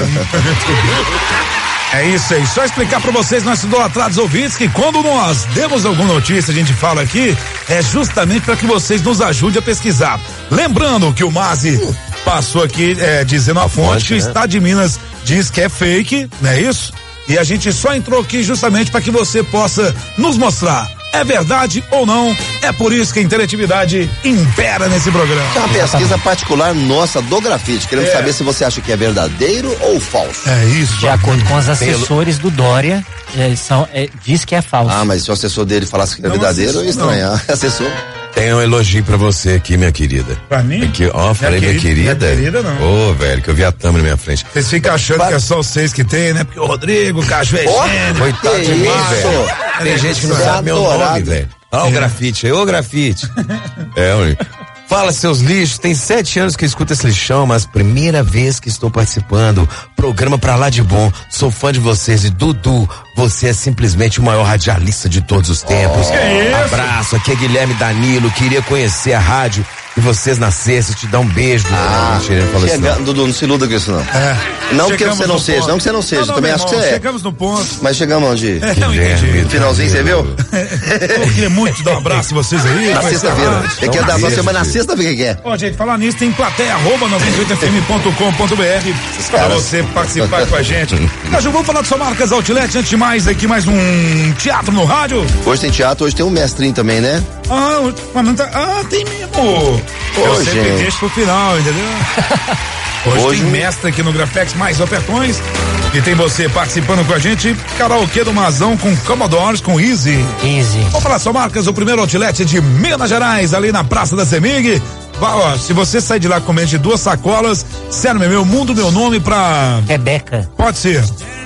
É isso aí, só explicar pra vocês, nossos idolatrados ouvintes, que quando nós demos alguma notícia, a gente fala aqui, é justamente para que vocês nos ajudem a pesquisar. Lembrando que o Mazi passou aqui é, dizendo a fonte que o Estado de Minas diz que é fake, não é isso? E a gente só entrou aqui justamente para que você possa nos mostrar. É verdade ou não? É por isso que a interatividade impera nesse programa. É uma pesquisa particular nossa do grafite. Queremos é. saber se você acha que é verdadeiro ou falso. É isso. De acordo com os assessores Pelo... do Dória, eles são, é, diz que é falso. Ah, mas se o assessor dele falasse que é não, verdadeiro, eu ia estranhar. Assessor. Tem um elogio pra você aqui, minha querida. Pra mim? Aqui, ó, falei minha querida. Minha querida, não. Ô, oh, velho, que eu vi a Tama na minha frente. Vocês ficam achando pra... que é só vocês que tem, né? Porque o Rodrigo, o Caju é oh, gênio. Coitado de mim, velho. Tem gente que não sabe meu nome, velho. Ó, o grafite aí, ô grafite. É, ué. Fala, seus lixos, tem sete anos que eu escuto esse lixão, mas primeira vez que estou participando. Programa pra lá de bom, sou fã de vocês e Dudu, você é simplesmente o maior radialista de todos os tempos. Oh, que é isso? Abraço, aqui é Guilherme Danilo, queria conhecer a rádio e vocês na sexta, te dá um beijo. Ah, falou chega, assim, Dudu, não se iluda com isso não. É. Não que você não seja, ponto. não que você não seja, não, não, também acho irmão, que você é. Chegamos no ponto. Mas chegamos onde? É, não entendi. No finalzinho, você viu? Eu queria muito dar um abraço a vocês aí. Na sexta-feira. Você quer dar você, mas na sexta-feira o que é? Ó, gente, falar nisso, tem plateia, arroba noventa e oito f m ponto com ponto b r pra você participar com a gente. Caju, vamos falar de sua marcas Outlet, antes de mais, aqui mais um teatro no rádio. Hoje tem teatro, hoje tem um mestrinho também, né? Ah, mas tá, ah tem mesmo. Eu sempre deixo pro final, entendeu? Hoje, Hoje tem mestre aqui no Grafex, mais ofertões. E tem você participando com a gente, karaokê do Mazão com Commodores, com Easy. Easy. Vamos falar só marcas, o primeiro outlet de Minas Gerais, ali na Praça da Semig. Ó, se você sair de lá com menos de duas sacolas, sério, meu mundo, meu nome pra... Rebeca. Pode ser.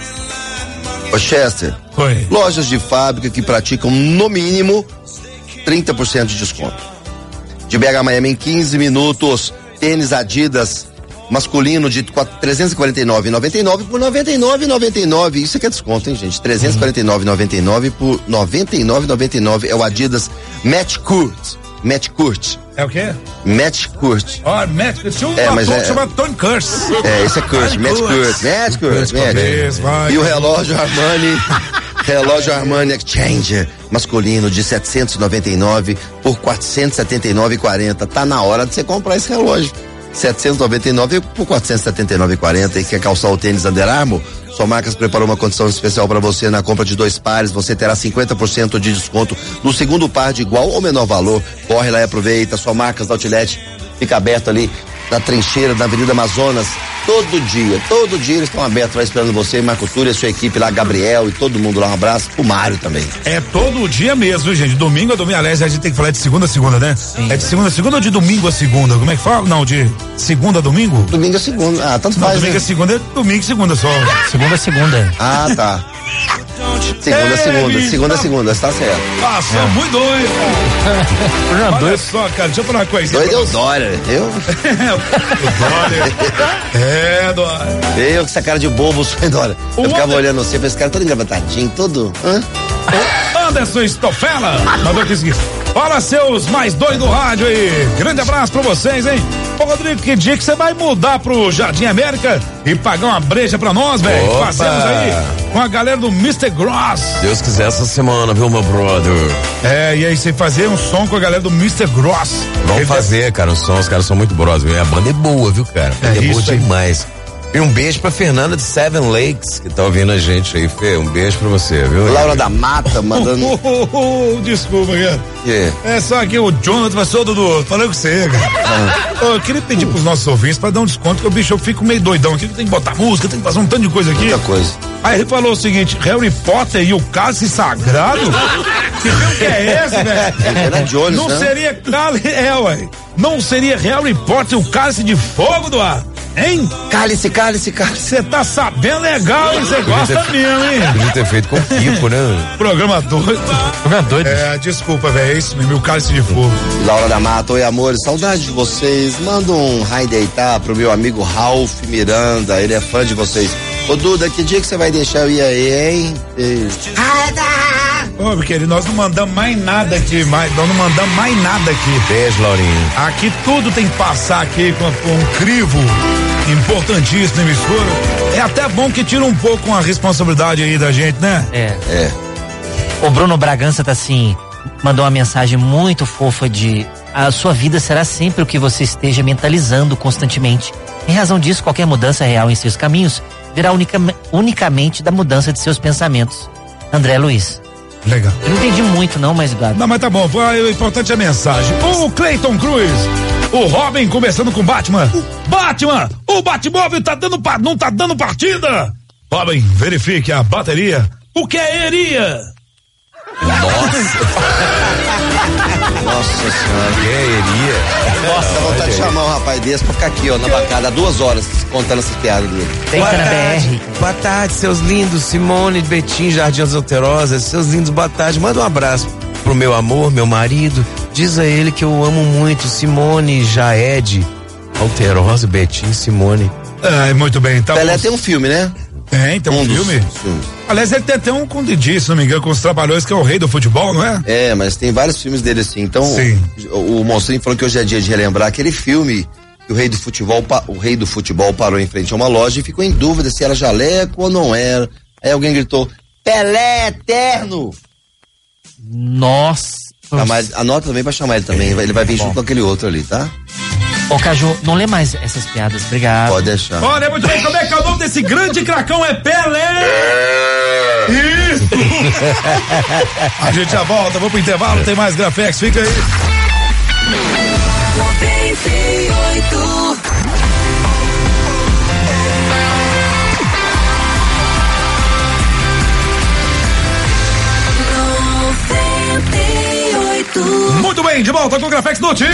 Ô Chester. Oi. Lojas de fábrica que praticam no mínimo trinta por cento de desconto. De B H Miami em quinze minutos, tênis Adidas masculino de trezentos e quarenta e nove reais e noventa e nove por noventa e nove reais e noventa e nove. Isso aqui é desconto, hein, gente? trezentos e quarenta e nove reais e noventa e nove por noventa e nove reais e noventa e nove. É o Adidas Match Court. Match Court. É o quê? Match Court. Ó, oh, Match Court. Tinha um é, ator é, que chama Tony Curse. É, esse é Curse. Match Court. Match Court. Match. E o relógio Armani. Relógio Armani Exchange masculino de setecentos e noventa e nove por quatrocentos e setenta e nove reais e quarenta. Tá na hora de você comprar esse relógio. setecentos e noventa e nove por quatrocentos e setenta e nove reais e quarenta. E quer calçar o tênis Under Armour? Sua Marcas preparou uma condição especial para você. Na compra de dois pares, você terá cinquenta por cento de desconto no segundo par de igual ou menor valor. Corre lá e aproveita. Sua Marcas da Outlet fica aberto ali na trincheira da Avenida Amazonas. Todo dia, todo dia eles estão abertos lá esperando você, Marco Túlio e a sua equipe lá, Gabriel e todo mundo lá. Um abraço pro Mário também. É todo dia mesmo, gente. Domingo a domingo, aliás, a gente tem que falar de segunda a segunda, né? Sim. É de segunda a segunda ou de domingo a segunda? Como é que fala? Não, de segunda a domingo? Domingo a segunda. Ah, tanto Não, faz. Domingo né? a segunda é domingo e segunda só. Segunda a segunda. Ah, tá. Segunda, é, segunda, bicho, segunda, tá... segunda, está certo. Passou é. muito doido. Olha doido. só, cara, deixa eu falar uma coisa. Doido é o Dória, eu? o Dória. É, Dória. Eu com essa cara de bobo, sou Dória. Eu o ficava Ander... olhando você, esse cara todo engravatadinho, todo. Hã? O Anderson Stofela mandou aqui o seguinte: fala, seus mais dois do rádio aí. Grande abraço pra vocês, hein? Ô, Rodrigo, que dia que você vai mudar pro Jardim América e pagar uma breja pra nós, velho? Passamos aí com a galera do mister Gross. Deus quiser essa semana, viu, meu brother? É, e aí você fazer um som com a galera do mister Gross. Vamos Ele fazer, é... cara, o som, os caras são muito brothers. A banda é boa, viu, cara? A banda é, é boa demais. E um beijo pra Fernanda de Seven Lakes, que tá ouvindo a gente aí, Fê. Um beijo pra você, viu? Laura da Mata, mandando. Oh, oh, oh, oh, desculpa, cara. Yeah. É só que o Jonathan passou, Dudu. Falei com você, cara. Ah. Oh, eu queria pedir pros nossos ouvintes pra dar um desconto, porque o bicho eu fico meio doidão aqui. Tem que botar música, tem que fazer um tanto de coisa aqui. Muita coisa. Aí ele falou o seguinte: Harry Potter e o Cálice Sagrado? Que filme que é esse, velho? Jones, Não né? seria. É, ué. Não seria Harry Potter e o Cálice de Fogo do ar? Hein? Cálice, cálice, cálice. Você tá sabendo legal, hein? Você gosta ter, mesmo, hein? Podia ter feito com o Pico, né? Programa doido. Programa doido. É, desculpa, velho. É isso mesmo, o Cálice de Fogo. Laura da Mata, oi, amores. Saudade de vocês. Manda um raio deitar pro meu amigo Ralph Miranda. Ele é fã de vocês. Ô, Duda, que dia que você vai deixar eu ir aí, hein? Beijo. Ô, meu querido, nós não mandamos mais nada aqui, mais, nós não mandamos mais nada aqui. Beijo, Laurinho. Aqui tudo tem que passar aqui com, com um crivo importantíssimo, emissora. É até bom que tira um pouco a responsabilidade aí da gente, né? É. É. O Bruno Bragança tá assim, mandou uma mensagem muito fofa de: a sua vida será sempre o que você esteja mentalizando constantemente. Em razão disso, qualquer mudança real em seus caminhos virá unica, unicamente da mudança de seus pensamentos. André Luiz. Legal. Eu não entendi muito não, mas Gabi. Não, mas tá bom, o importante é a mensagem. O Clayton Cruz, o Robin começando com Batman. Batman, o Batmóvel tá dando, não tá dando partida. Robin, verifique a bateria. O que é eria? Nossa. Nossa senhora. Que iria. Nossa, dá vontade de chamar um rapaz desse pra ficar aqui, ó, na bancada, há duas horas, contando essas piadas dele. Tem Boa na tarde. B R. Boa tarde, seus lindos, Simone, Betim, Jardim das Alterosas, seus lindos, boa tarde. Manda um abraço pro meu amor, meu marido. Diz a ele que eu amo muito, Simone, Jaed, Alterosa, Betim, Simone. É, muito bem, tá Pelé bom. tem um filme, né? Tem, tem um, um filme. Aliás, ele tem até um com Didi, se não me engano, com os Trapalhões, que é o rei do futebol, não é? É, mas tem vários filmes dele assim. Então, Sim. o, o Monstrinho falou que hoje é dia de relembrar aquele filme que o rei do futebol, o rei do futebol parou em frente a uma loja e ficou em dúvida se era jaleco ou não era. Aí alguém gritou: Pelé eterno! Nossa. Chamar, anota também pra chamar ele também. Ele vai vir junto com aquele outro ali, tá? Ô, Caju, não lê mais essas piadas, obrigado. Pode deixar. Olha, muito bem, como é que é o nome desse grande cracão? É Pelé! Isso! A gente já volta, vamos pro intervalo, tem mais Grafex, fica aí. noventa e oito volta com o Grafex Notícias.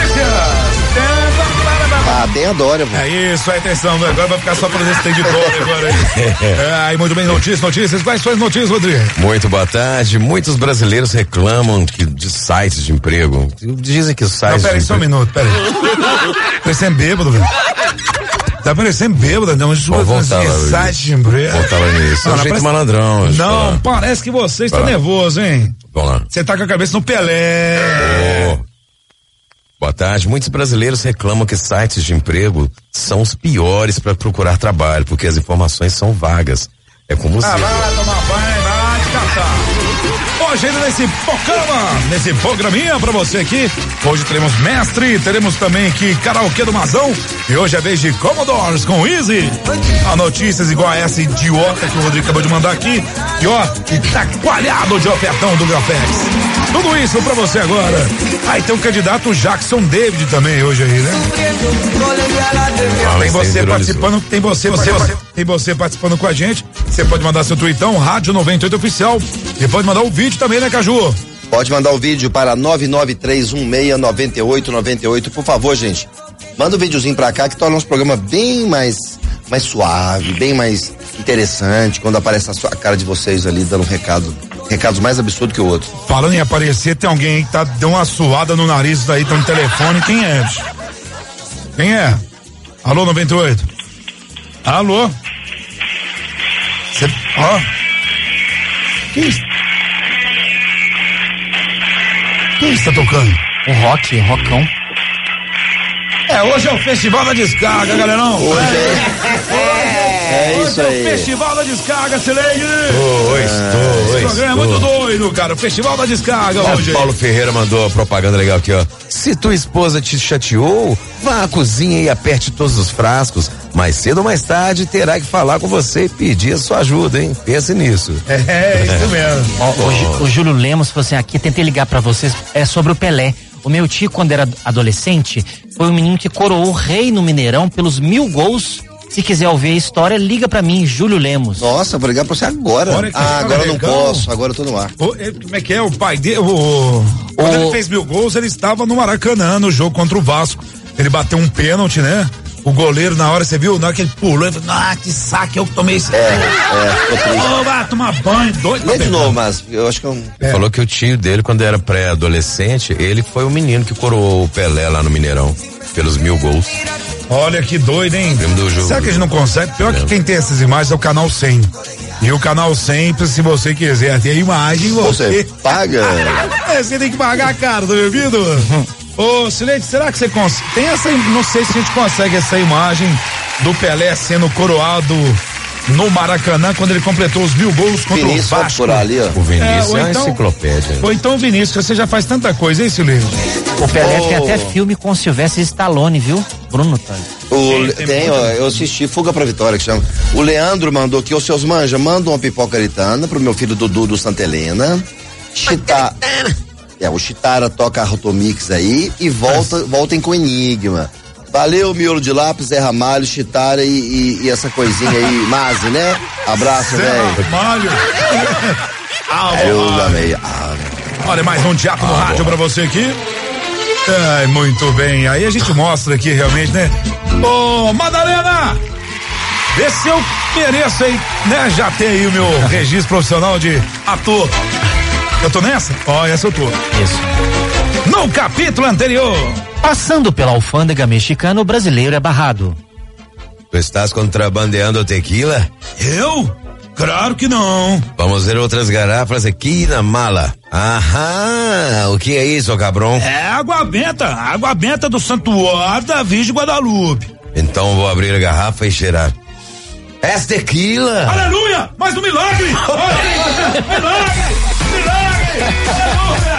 Ah, tem a Dória, pô. É isso, aí, atenção, agora vai ficar só pra esse tem de Dória agora aí. É, aí, muito bem, notícias, notícias. Quais são as notícias, Rodrigo? Muito boa tarde. Muitos brasileiros reclamam que, de sites de emprego. Dizem que os sites. Não, peraí, só um minuto, peraí. Parecendo bêbado, velho. Tá parecendo bêbado, não. Vamos voltar lá. Site de emprego. Voltar lá nisso. É um jeito parece... malandrão. Não, parece que você está Vai nervoso, hein? Vamos lá. Você tá com a cabeça no Pelé. Oh. Boa tarde. Muitos brasileiros reclamam que sites de emprego são os piores para procurar trabalho, porque as informações são vagas. É como se. Ah, vai tomar banho, vai descansar. Hoje ainda nesse programa, nesse programinha pra você aqui, hoje teremos Mestre, teremos também aqui Karaokê do Mazão, e hoje é vez de Commodores com Easy. A notícias igual a essa idiota que o Rodrigo acabou de mandar aqui, e ó, e tá coalhado de ofertão do Grafex. Tudo isso pra você agora. Aí tem o candidato Jackson David também hoje aí, né? Tem você participando, tem você, você, tem você participando com a gente. Você pode mandar seu tweetão, Rádio noventa e oito Oficial, e pode mandar o vídeo também, né, Caju? Pode mandar o vídeo para nove nove três um seis nove oito nove oito, por favor, gente. Manda um videozinho pra cá que torna nosso programa bem mais, mais suave, bem mais interessante, quando aparece a sua a cara de vocês ali dando um recado, recados mais absurdos que o outro. Falando em aparecer, tem alguém aí que tá dando uma suada no nariz daí, tá no telefone, quem é? Bicho? Quem é? Alô, noventa e oito? Alô? Cê, ó. Que isso? Que isso tá tocando? Um rock, rockão. É, hoje é o Festival da Descarga, galerão. Hoje é, é, é isso aí. É o Festival da Descarga, Silene. Oi, estou, Esse programa é muito doido, cara. O Festival da Descarga o hoje. Paulo Ferreira mandou a propaganda legal aqui, ó. Se tua esposa te chateou, vá à cozinha e aperte todos os frascos. Mais cedo ou mais tarde terá que falar com você e pedir a sua ajuda, hein? Pense nisso. É, é isso mesmo. Ó, o, o Júlio Lemos falou assim, aqui, tentei ligar pra vocês, é sobre o Pelé. O meu tio, quando era adolescente, foi um menino que coroou o rei no Mineirão pelos mil gols. Se quiser ouvir a história, liga pra mim, Júlio Lemos. Nossa, vou ligar pra você agora. agora ah, agora eu não posso, agora eu tô no ar. O, como é que é? O pai dele, o, quando o... ele fez mil gols, ele estava no Maracanã, no jogo contra o Vasco. Ele bateu um pênalti, né? O goleiro, na hora, você viu? Na hora que ele pulou, ele falou, ah, que saco, eu que tomei esse. É, é, ficou triste. Oh, vai tomar banho, doido. Lê de novo, mas eu acho que eu... É. Falou que o tio dele, quando era pré-adolescente, ele foi o menino que coroou o Pelé lá no Mineirão, pelos mil gols. Olha que doido, hein? Do jogo. Será que a gente não consegue? Pior é. que quem tem essas imagens é o canal cem. E o canal cem, se você quiser ter a imagem, você, você paga. É, você tem que pagar a cara, tá me ouvindo? Ô, Silente, será que você consegue? Tem essa, não sei se a gente consegue essa imagem do Pelé sendo coroado no Maracanã quando ele completou os mil gols contra Vinícius, o Vasco. Por ali, ó. O Vinícius é, é uma então, enciclopédia. Ou então, Vinícius, você já faz tanta coisa, hein, Silente? O Pelé oh. tem até filme com Sylvester Stallone, viu? Bruno Tânia. O, tem, tem ó, eu assisti Fuga pra Vitória, que chama. O Leandro mandou aqui, ô seus manja, manda uma pipoca aritana pro meu filho Dudu do Santa Helena. Chita... É, o Chitara toca a Rotomix aí e volta, voltem com Enigma. Valeu, Miolo de Lápis, Zé Ramalho, Chitara e, e, e essa coisinha aí, Mazi, né? Abraço, velho. Zé Ramalho. Eu amei. Ah, olha, mais um teatro no ah, rádio pra você aqui. Ai, muito bem. Aí a gente mostra aqui realmente, né? Ô, Madalena! Vê se eu mereço aí, né? Já tem aí o meu registro profissional de ator. Eu tô nessa? Ó, oh, essa eu tô. Isso. No capítulo anterior. Passando pela alfândega mexicana, o brasileiro é barrado. Tu estás contrabandeando tequila? Eu? Claro que não. Vamos ver outras garrafas aqui na mala. Aham, o que é isso, cabrão? É água benta, água benta do Santuário da Virgem Guadalupe. Então vou abrir a garrafa e cheirar. É tequila! Aleluia! Mais um milagre! Milagre! Milagre! Aleluia!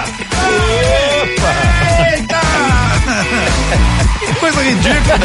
Opa! Eita! Que coisa ridícula!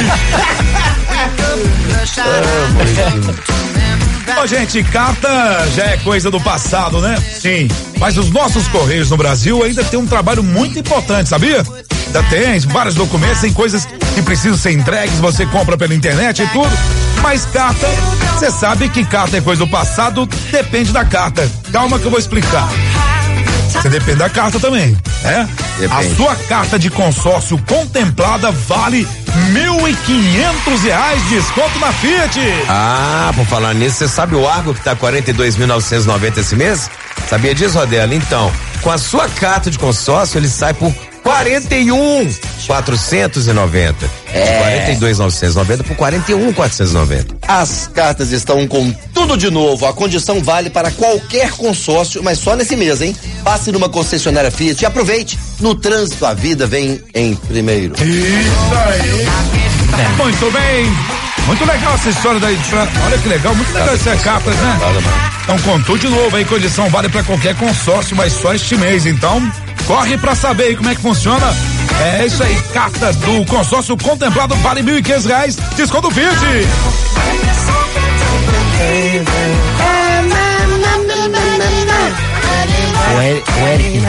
Ô, gente, carta já é coisa do passado, né? Sim. Mas os nossos Correios no Brasil ainda tem um trabalho muito importante, sabia? Ainda tem vários documentos, tem coisas que precisam ser entregues, você compra pela internet e tudo. Mas carta, você sabe que carta é coisa do passado, depende da carta. Calma que eu vou explicar. Você depende da carta também, né? Depende. A sua carta de consórcio contemplada vale mil e quinhentos reais de desconto na Fiat. Ah, por falar nisso, você sabe o Argo que tá quarenta e dois mil novecentos e noventa esse mês? Sabia disso, Rodela? Então, com a sua carta de consórcio, ele sai por quarenta e um mil quatrocentos e noventa. É. quarenta e dois mil novecentos e noventa por quarenta e um mil quatrocentos e noventa. As cartas estão com tudo de novo. A condição vale para qualquer consórcio, mas só nesse mês, hein? Passe numa concessionária Fiat e aproveite. No trânsito, a vida vem em primeiro. Isso aí. É. Muito bem. Muito legal essa história daí. Pra, olha que legal, muito legal essa carta, né? Então, contou de novo aí, condição vale para qualquer consórcio, mas só este mês. Então, corre pra saber aí como é que funciona. É isso aí, carta do consórcio contemplado vale mil e quinhentos reais, desconto Fiat. O Eric, o Eric,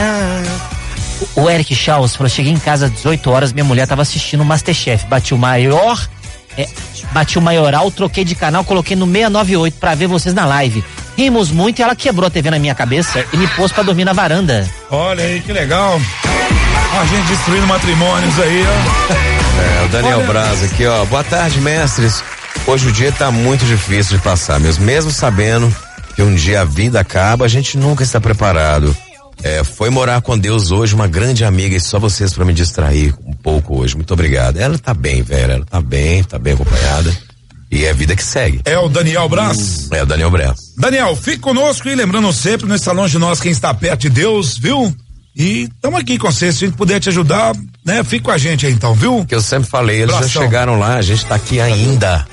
o Eric Chaus falou: cheguei em casa às dezoito horas, minha mulher tava assistindo o Masterchef, bati o maior, é, bati o maioral, troquei de canal, coloquei no seiscentos e noventa e oito pra ver vocês na live. Rimos muito e ela quebrou a T V na minha cabeça e me pôs pra dormir na varanda. Olha aí, que legal. A gente destruindo matrimônios aí, ó. É, o Daniel Olha. Braz aqui, ó. Boa tarde, mestres. Hoje o dia tá muito difícil de passar mesmo. Mesmo sabendo que um dia a vida acaba, a gente nunca está preparado. É, foi morar com Deus hoje, uma grande amiga, e só vocês pra me distrair um pouco hoje. Muito obrigado. Ela tá bem, velho. Ela tá bem, tá bem acompanhada. E é a vida que segue. É o Daniel Braz? É o Daniel Braz. Daniel, fique conosco e lembrando sempre, não está longe de nós quem está perto de Deus, viu? E estamos aqui com você, se a gente puder te ajudar, né? Fique com a gente aí então, viu? Que eu sempre falei, eles Bração. já chegaram lá, a gente tá aqui ainda.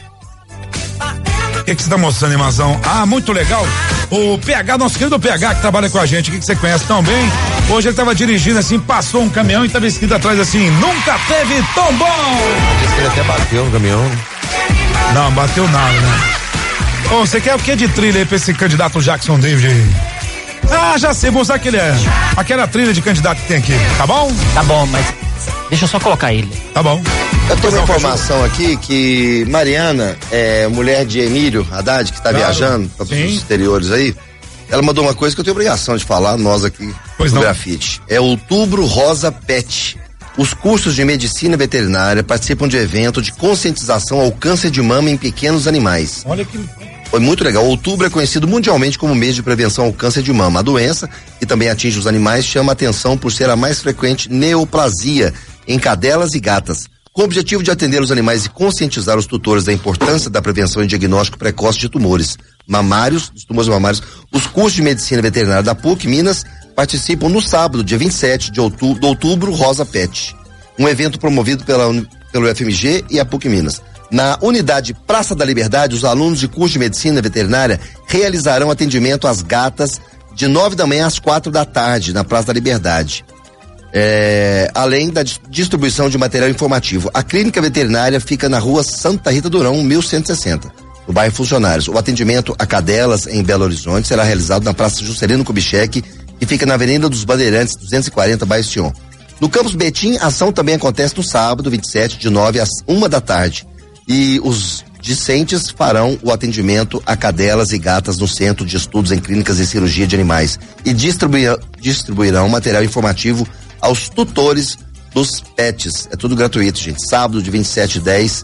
O que que você tá mostrando, Imazão? Ah, muito legal. O P H, nosso querido P H que trabalha com a gente, o que que você conhece tão bem? Hoje ele tava dirigindo assim, passou um caminhão e tava escrito atrás assim, nunca teve tão bom! Diz que ele até bateu no caminhão. Não, bateu nada, né? Ô, você quer o que de trilha aí pra esse candidato Jackson David aí? Ah, já sei, vou usar aquele, aquela trilha de candidato que tem aqui, tá bom? Tá bom, mas deixa eu só colocar ele. Tá bom. Eu tenho uma informação aqui que Mariana, é mulher de Emílio Haddad, que está Claro. viajando para os exteriores aí, ela mandou uma coisa que eu tenho obrigação de falar, nós aqui Pois no não. Grafite. É Outubro Rosa Pet. Os cursos de medicina veterinária participam de evento de conscientização ao câncer de mama em pequenos animais. Olha que... Foi muito legal. Outubro é conhecido mundialmente como mês de prevenção ao câncer de mama. A doença, que também atinge os animais, chama atenção por ser a mais frequente neoplasia em cadelas e gatas. Com o objetivo de atender os animais e conscientizar os tutores da importância da prevenção e diagnóstico precoce de tumores mamários, dos tumores mamários, os cursos de medicina veterinária da P U C Minas participam no sábado, dia vinte e sete de outubro, do Outubro Rosa Pet. Um evento promovido pela, pelo F M G e a P U C Minas. Na unidade Praça da Liberdade, os alunos de curso de medicina veterinária realizarão atendimento às gatas de nove da manhã às quatro da tarde, na Praça da Liberdade. É, além da distribuição de material informativo. A clínica veterinária fica na rua Santa Rita Durão, mil cento e sessenta, no bairro Funcionários. O atendimento a cadelas em Belo Horizonte será realizado na Praça Juscelino Kubitschek, que fica na Avenida dos Bandeirantes, duzentos e quarenta, bairro Sion. No Campus Betim, a ação também acontece no sábado, vinte e sete, de nove às uma da tarde. E os discentes farão o atendimento a cadelas e gatas no Centro de Estudos em Clínicas e Cirurgia de Animais e distribuir, distribuirão material informativo aos tutores dos pets. É tudo gratuito, gente. Sábado, de vinte e sete e dez,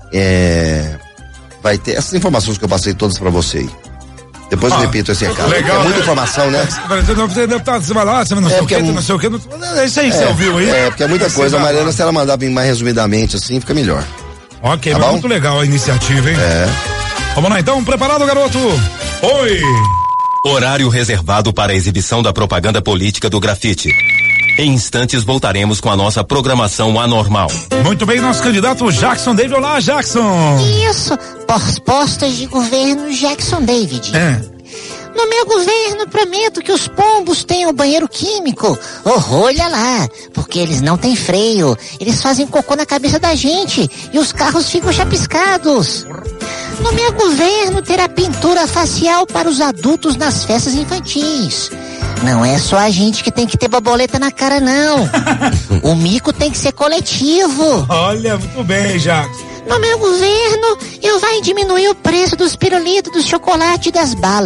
é, vai ter essas informações que eu passei todas pra você aí. Depois eu Ah, repito esse recado. legal, É muita né? informação, né? Você, deputado, você vai lá, você não sei É, o que, porque é não mu- sei o que. É isso aí que você É, ouviu aí? é, porque é muita Você coisa. A vai Mariana, lá. se ela mandar bem mais resumidamente assim, fica melhor. Ok, Tá mas bom? muito legal a iniciativa, hein? É. Vamos lá então, preparado, garoto? Oi! Horário reservado para a exibição da propaganda política do Grafite. Em instantes voltaremos com a nossa programação anormal. Muito bem, nosso candidato Jackson David. Olá, Jackson! Isso, postas de governo Jackson David. É. No meu governo, prometo que os pombos tenham banheiro químico. Oh, olha lá, porque eles não têm freio. Eles fazem cocô na cabeça da gente e os carros ficam chapiscados. No meu governo, terá pintura facial para os adultos nas festas infantis. Não é só a gente que tem que ter borboleta na cara, não. O mico tem que ser coletivo. Olha, muito bem, Jackson. No meu governo, eu vai diminuir o preço dos pirulitos, do chocolate e das balas.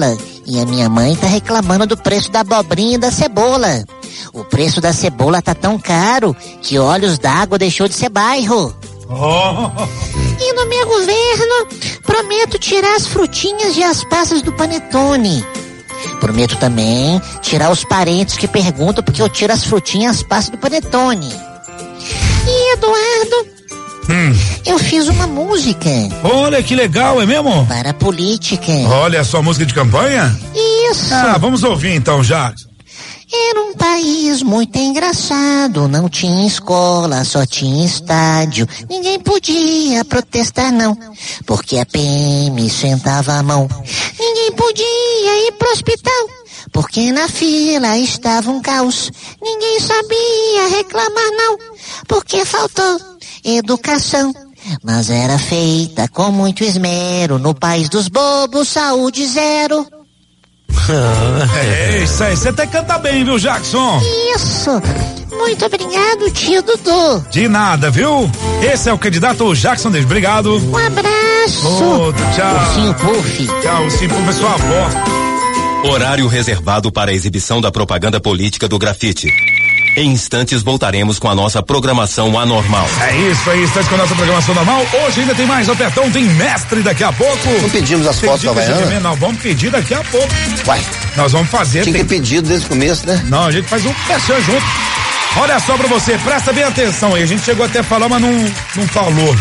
E a minha mãe tá reclamando do preço da abobrinha e da cebola. O preço da cebola tá tão caro que Olhos d'Água deixou de ser bairro. Oh. E no meu governo, prometo tirar as frutinhas e as passas do panetone. Prometo também tirar os parentes que perguntam porque eu tiro as frutinhas e as passas do panetone. E Eduardo, hum. eu fiz uma música. Olha que legal, é mesmo? Para a política. Olha a sua música de campanha? Isso. Ah, vamos ouvir então, Jackson. Era um país muito engraçado, não tinha escola, só tinha estádio. Ninguém podia protestar não, porque a P M sentava a mão. Ninguém podia ir pro hospital, porque na fila estava um caos. Ninguém sabia reclamar não, porque faltou educação. Mas era feita com muito esmero, no país dos bobos, saúde zero. É isso aí, você até canta bem, viu, Jackson? Isso, muito obrigado, tio Dudu. De nada, viu? Esse é o candidato Jackson Deus, obrigado. Um abraço. Outro, tchau. Ursinho Puff. Tchau, Ursinho Puff é sua avó. Horário reservado para a exibição da propaganda política do grafite. Em instantes voltaremos com a nossa programação anormal. É isso aí, instantes com a nossa programação normal. Hoje ainda tem mais Albertão, tem mestre daqui a pouco. Não pedimos as tem fotos da Havaiana? Nós vamos pedir daqui a pouco. Uai. Nós vamos fazer. Tinha tem... que ter pedido desde o começo, né? Não, a gente faz um fechão junto. Olha só pra você, presta bem atenção aí. A gente chegou até a falar, mas não, não falou.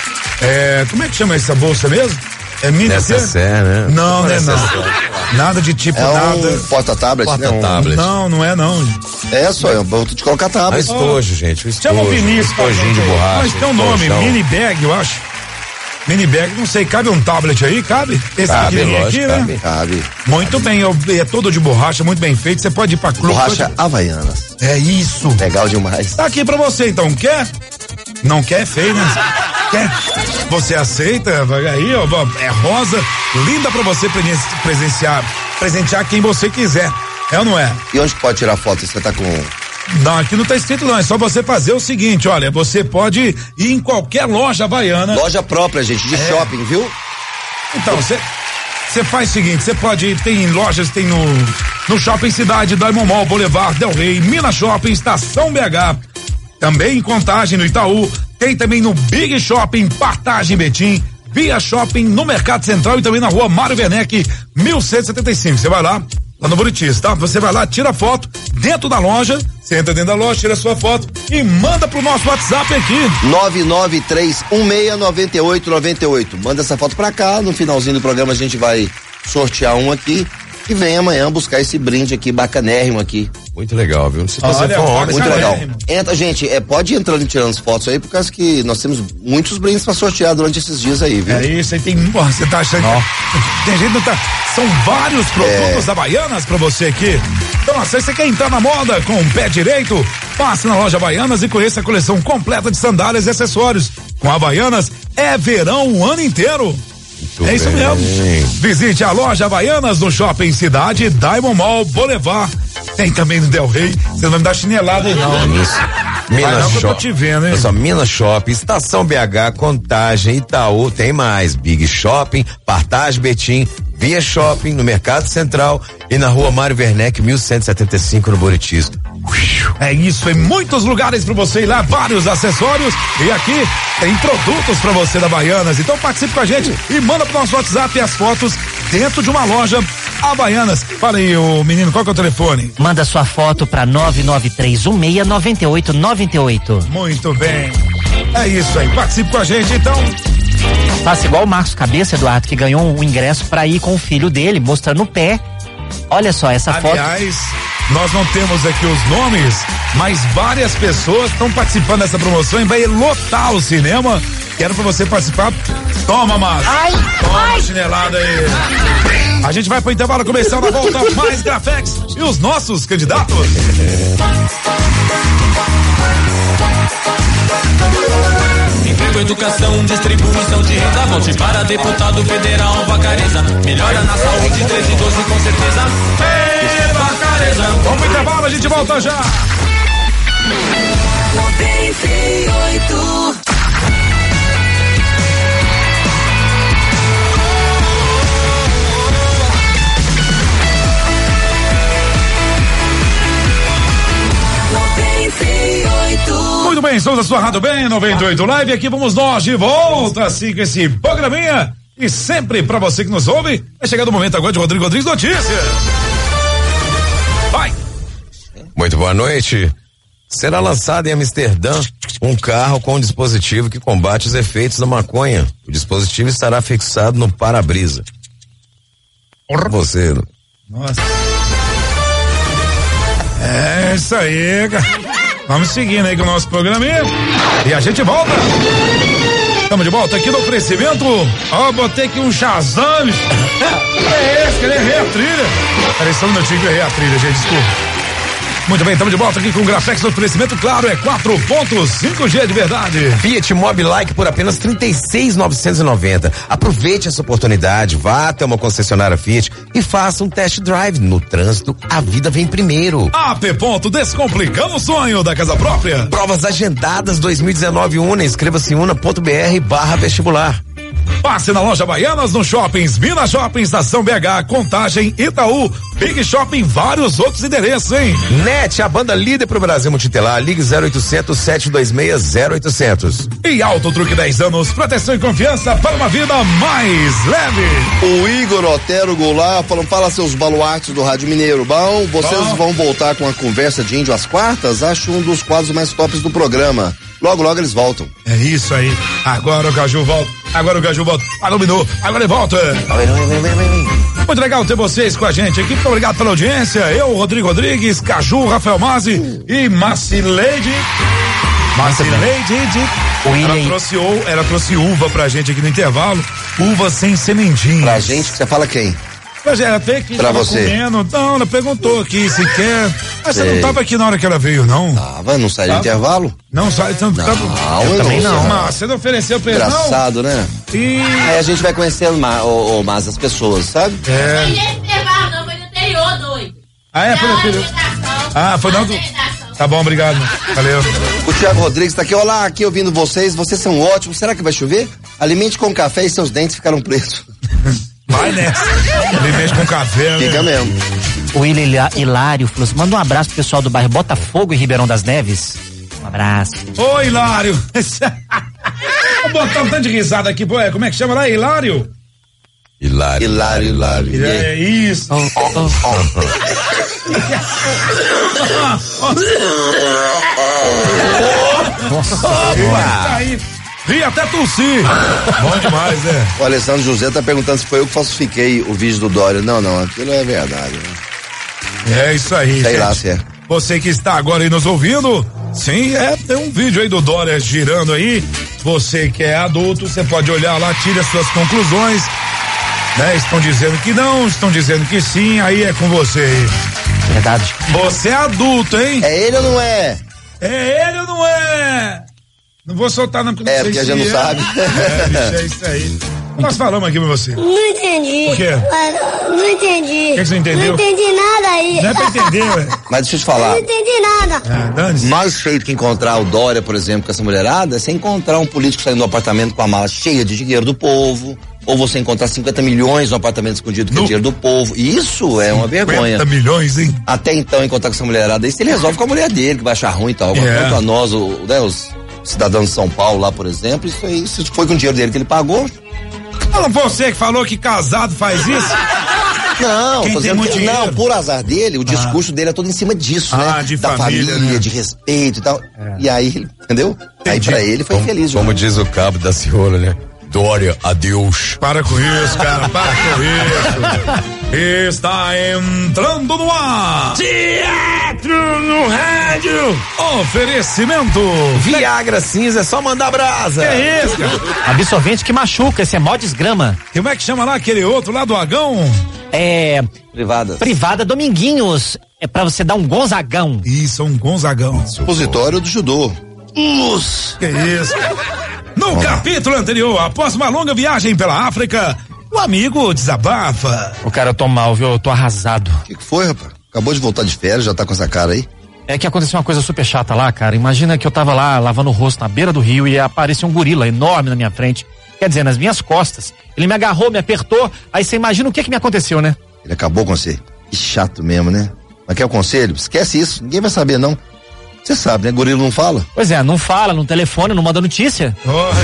É, como é que chama essa bolsa mesmo? É mini Necessaire, né? Não, né? Não. Nada de tipo, é nada. Um porta-tablet, porta né? tablet. Não, não é não. É só, é um ponto de colocar tablet. Ah, estojo, gente. O estojo, chama o Vinícius. Estojinho de borracha. Mas tem um nome, mini bag, eu acho. Mini bag, não sei, cabe um tablet aí? Cabe? Esse cabe, lógico, aqui, cabe. né? Cabe. Muito bem, é, é todo de borracha, muito bem feito. Você pode ir pra clube. Borracha pode... Havaianas. É isso. Legal demais. Tá aqui pra você, então. Quer? Não quer? É feio, né? Quer? Você aceita? Vai aí, ó. É rosa, linda pra você presenciar, presentear quem você quiser. É ou não é? E onde pode tirar foto? Você tá com... Não, aqui não tá escrito não, é só você fazer o seguinte, olha, você pode ir em qualquer loja havaiana. Loja própria, gente, de é. shopping, viu? Então, você você faz o seguinte, você pode ir, tem lojas, tem no no Shopping Cidade, Diamond Mall, Boulevard, Del Rey, Minas Shopping, Estação B H, também em Contagem, no Itaú, tem também no Big Shopping, Partagem Betim, Via Shopping, no Mercado Central e também na rua Mário Werneck, mil cento e setenta e cinco, você vai lá, lá no Buritis, tá? Você vai lá, tira foto dentro da loja, você entra dentro da loja, tira a sua foto e manda pro nosso WhatsApp aqui. nove nove três um seis nove oito nove oito. Manda essa foto pra cá, no finalzinho do programa a gente vai sortear um aqui e vem amanhã buscar esse brinde aqui, bacanérrimo aqui. Muito legal, viu? Se você Olha, for homem, muito legal. Entra, gente, é, pode ir entrando e tirando as fotos aí, por causa que nós temos muitos brindes pra sortear durante esses dias aí, viu? É isso, aí tem, você tá achando que tem gente que não tá, são vários produtos é. Havaianas pra você aqui. Então, se você quer entrar na moda com o pé direito, passe na loja Havaianas e conheça a coleção completa de sandálias e acessórios. Com Havaianas, é verão o ano inteiro. Muito é isso bem. mesmo. Visite a loja Havaianas no Shopping Cidade, Diamond Mall, Boulevard. Tem também no Del Rey. Você não vai me dar chinelada aí, não. Isso. Minas não, que eu tô Shopping. te vendo, hein? Só Minas Shopping, Estação B H, Contagem, Itaú, tem mais. Big Shopping, Partagem Betim, Via Shopping, no Mercado Central e na rua Mário Werneck, mil cento e setenta e cinco, no Buritis. É isso, em muitos lugares pra você ir lá, vários acessórios e aqui tem produtos pra você da Havaianas. Então participe com a gente e manda pro nosso WhatsApp as fotos dentro de uma loja Havaianas. Fala aí, ô menino, qual que é o telefone? Manda sua foto pra nove nove três um seis nove oito nove oito. Muito bem. É isso aí, participe com a gente então. Faça igual o Marcos Cabeça, Eduardo, que ganhou um ingresso pra ir com o filho dele, mostrando o pé. Olha só, essa Aliás, foto. Aliás, nós não temos aqui os nomes, mas várias pessoas estão participando dessa promoção e vai lotar o cinema. Quero pra você participar. Toma, Márcio. Ai, Toma ai. chinelada aí. A gente vai pro intervalo, começando a volta mais Grafex e os nossos candidatos. Emprego, educação, distribuição de renda. Volte para deputado federal, Vacareza. Melhora na saúde, treze e doze com certeza. Ei, Vacareza. Vamos pro intervalo, a gente volta já. noventa e oito. bem, somos a sua Rádio Bem, noventa e oito Live, aqui vamos nós de volta, assim, com esse programinha, e sempre pra você que nos ouve, é chegado o momento agora de Rodrigo Rodrigues Notícias. Vai! Muito boa noite. Será lançado em Amsterdã um carro com um dispositivo que combate os efeitos da maconha. O dispositivo estará fixado no para-brisa. Você. Nossa. É isso aí, cara. Vamos seguindo aí com o nosso programinha. E a gente volta. Estamos de volta aqui no oferecimento. Ó, oh, botei aqui um Shazam. É esse, que ele errei a trilha. Peraí, só um minutinho que eu errei a trilha, gente, desculpa. Muito bem, estamos de volta aqui com o Graflex do oferecimento, claro, é quatro ponto cinco G de verdade. Fiat Mobi Like por apenas trinta e seis mil novecentos e noventa. Aproveite essa oportunidade, vá até uma concessionária Fiat e faça um test drive. No trânsito, a vida vem primeiro. A P Ponto, descomplicando o sonho da casa própria. Provas agendadas dois mil e dezenove Una, inscreva-se em una.br barra vestibular. Passe na loja Baianas, no Shoppings, Minas Shopping, Estação B H, Contagem, Itaú, Big Shopping, vários outros endereços, hein? NET, a banda líder pro Brasil Multitelar, ligue zero oitocentos, sete dois seis, zero oitocentos. E Auto Truque dez anos, proteção e confiança para uma vida mais leve. O Igor Otero Goulart falando, fala seus baluartes do Rádio Mineiro. Bom, vocês Bom. vão voltar com a conversa de índio às quartas? Acho um dos quadros mais tops do programa. Logo, logo eles voltam. É isso aí. Agora o Caju volta. Agora o Caju volta. Agora dominou. Agora ele volta. Muito legal ter vocês com a gente aqui. Muito obrigado pela audiência. Eu, Rodrigo Rodrigues, Caju, Rafael Mazzi e Macileide. Macileide. Ela trouxe, ela trouxe uva pra gente aqui no intervalo. Uva sem sementinha. Pra gente, você fala quem? Mas ela até que pra você. Comendo. Não, ela perguntou aqui se quer. Mas Sei. Você não tava aqui na hora que ela veio, não? Tava, não saiu no intervalo? Não sai, então. Não, tava... eu eu também não. Mas você não ofereceu pra ele, não? Engraçado, né? E... Aí a gente vai conhecendo mais, oh, oh, mais as pessoas, sabe? É. Não foi nesse intervalo, não, foi no anterior, doido. Ah, é? Foi no anterior. Ah, foi não do... Tá bom, obrigado. Valeu. O Thiago Rodrigues tá aqui, olá, aqui ouvindo vocês, vocês são ótimos, será que vai chover? Alimente com café e seus dentes ficaram pretos. Vai nessa. Ele mexe com café, Fica né? mesmo. O William Hilário falou assim, manda um abraço pro pessoal do bairro Botafogo em Ribeirão das Neves. Um abraço. Ô, Hilário. Vou botar um tanto de risada aqui, pô, como é que chama lá, Hilário? Hilário. Hilário, Hilário. É isso. Oh, oh, oh. Opa! Ri até tossir. Bom demais, né? O Alessandro José tá perguntando se foi eu que falsifiquei o vídeo do Dória. Não, não, aquilo é verdade. Né? É isso aí, Sei gente. lá se é. Você que está agora aí nos ouvindo, sim, é, tem um vídeo aí do Dória girando aí. Você que é adulto, você pode olhar lá, tira as suas conclusões. Né? Estão dizendo que não, estão dizendo que sim, aí é com você aí. Verdade. Você é adulto, hein? É ele ou não é? É ele ou não é? Não vou soltar não, porque É, não porque sei a se gente não é. sabe. É, bicho, é isso aí. Nós falamos aqui pra você. O Não entendi. quê? Não entendi. O que, que você entendeu? Não entendi nada aí. Não é pra entender, ué. Mas deixa eu te falar. Não entendi nada. Ah, dane-se. Mais feito que encontrar o Dória, por exemplo, com essa mulherada, é você encontrar um político saindo do apartamento com a mala cheia de dinheiro do povo, ou você encontrar cinquenta milhões no apartamento escondido com o dinheiro do povo. Isso é uma vergonha. cinquenta milhões, hein? Até então, encontrar com essa mulherada, aí se ele resolve com a mulher dele, que vai achar ruim e tal. É. Quanto a nós, o, né, os cidadãos de São Paulo lá, por exemplo, isso aí, se foi com o dinheiro dele que ele pagou. Não foi você que falou que casado faz isso? Não, Quem tô tem dizendo muito que, dinheiro? não, por azar dele, o discurso dele é todo em cima disso, Ah, né? de da família, família, né? de respeito e tal. E aí, entendeu? Aí Entendi. pra ele foi Como, feliz. como João. diz o cabo da Ciola, né? Dória, adeus. Para com isso, cara, para com isso. Está entrando no ar. Teatro no rádio. Oferecimento. Viagra cinza, é só mandar brasa. Que é isso, cara? Absorvente que machuca, esse é mó desgrama. Como é que chama lá aquele outro lá do Agão? É. Privadas. Privada Dominguinhos. É pra você dar um gonzagão. Isso, um gonzagão. Supositório do judô. Us. Que isso? No capítulo anterior, após uma longa viagem pela África, o amigo desabafa. O cara, eu tô mal, viu? Eu tô arrasado. O que, que foi, rapaz? Acabou de voltar de férias, já tá com essa cara aí? É que aconteceu uma coisa super chata lá, cara. Imagina que eu tava lá lavando o rosto na beira do rio e apareceu um gorila enorme na minha frente. Quer dizer, nas minhas costas. Ele me agarrou, me apertou. Aí você imagina o que que me aconteceu, né? Ele acabou com você. Que chato mesmo, né? Mas quer o conselho? Esquece isso, ninguém vai saber não. Você sabe, né? Gorila não fala? Pois é, não fala, não telefona, não manda notícia.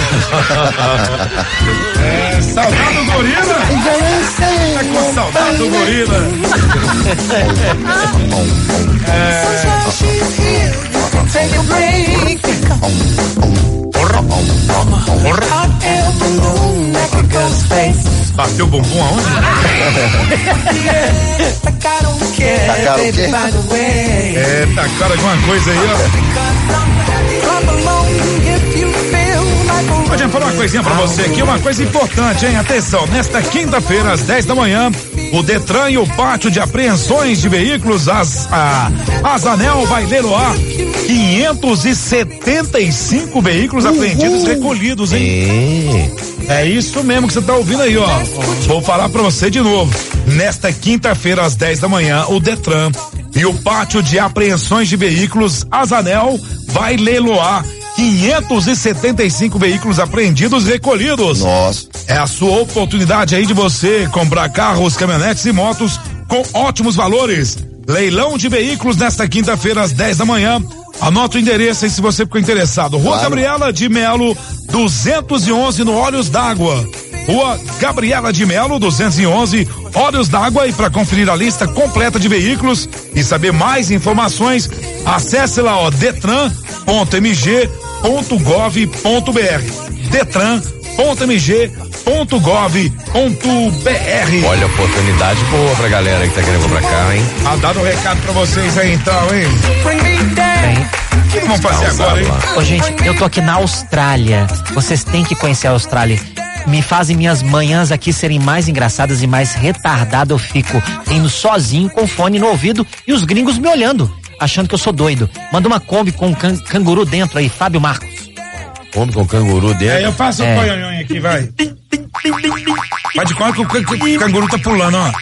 É, saudade do gorila? Tá com saudade do gorila? Bateu o bumbum aonde? Tacaram o quê? É, tacaram alguma coisa aí, ó. Ô, gente, falar uma coisinha pra você aqui, uma coisa importante, hein? Atenção, nesta quinta-feira, às dez da manhã, o Detran e o Pátio de Apreensões de Veículos, as, a, as ANEL vai leiloar quinhentos e setenta e cinco veículos uhum. apreendidos recolhidos, hein? É. é isso mesmo que você tá ouvindo aí, ó. Vou falar pra você de novo. Nesta quinta-feira, às dez da manhã, o Detran e o Pátio de Apreensões de Veículos, as ANEL, vai leiloar quinhentos e setenta e cinco veículos apreendidos e recolhidos. Nossa. É a sua oportunidade aí de você comprar carros, caminhonetes e motos com ótimos valores. Leilão de veículos nesta quinta-feira às dez da manhã. Anota o endereço aí se você ficou interessado. Rua claro. Gabriela de Melo, duzentos e onze no Olhos d'Água. Rua Gabriela de Melo, duzentos e onze, Olhos d'Água. E para conferir a lista completa de veículos e saber mais informações, acesse lá, ó, detran ponto m g ponto gov ponto b r. detran ponto m g ponto gov ponto b r. Olha, oportunidade boa pra galera que tá querendo comprar carro, hein? Ah, dado um recado pra vocês aí então, hein? O que vamos fazer agora, hein? Ô, gente, eu tô aqui na Austrália. Vocês têm que conhecer a Austrália. Me fazem minhas manhãs aqui serem mais engraçadas e mais retardado eu fico indo sozinho com fone no ouvido e os gringos me olhando, achando que eu sou doido. Manda uma Kombi com can, canguru dentro aí, Fábio Marcos. Kombi com canguru dentro? É, eu faço é. o coionhonho aqui, vai. Vai de conta que o, que, que o canguru tá pulando, ó.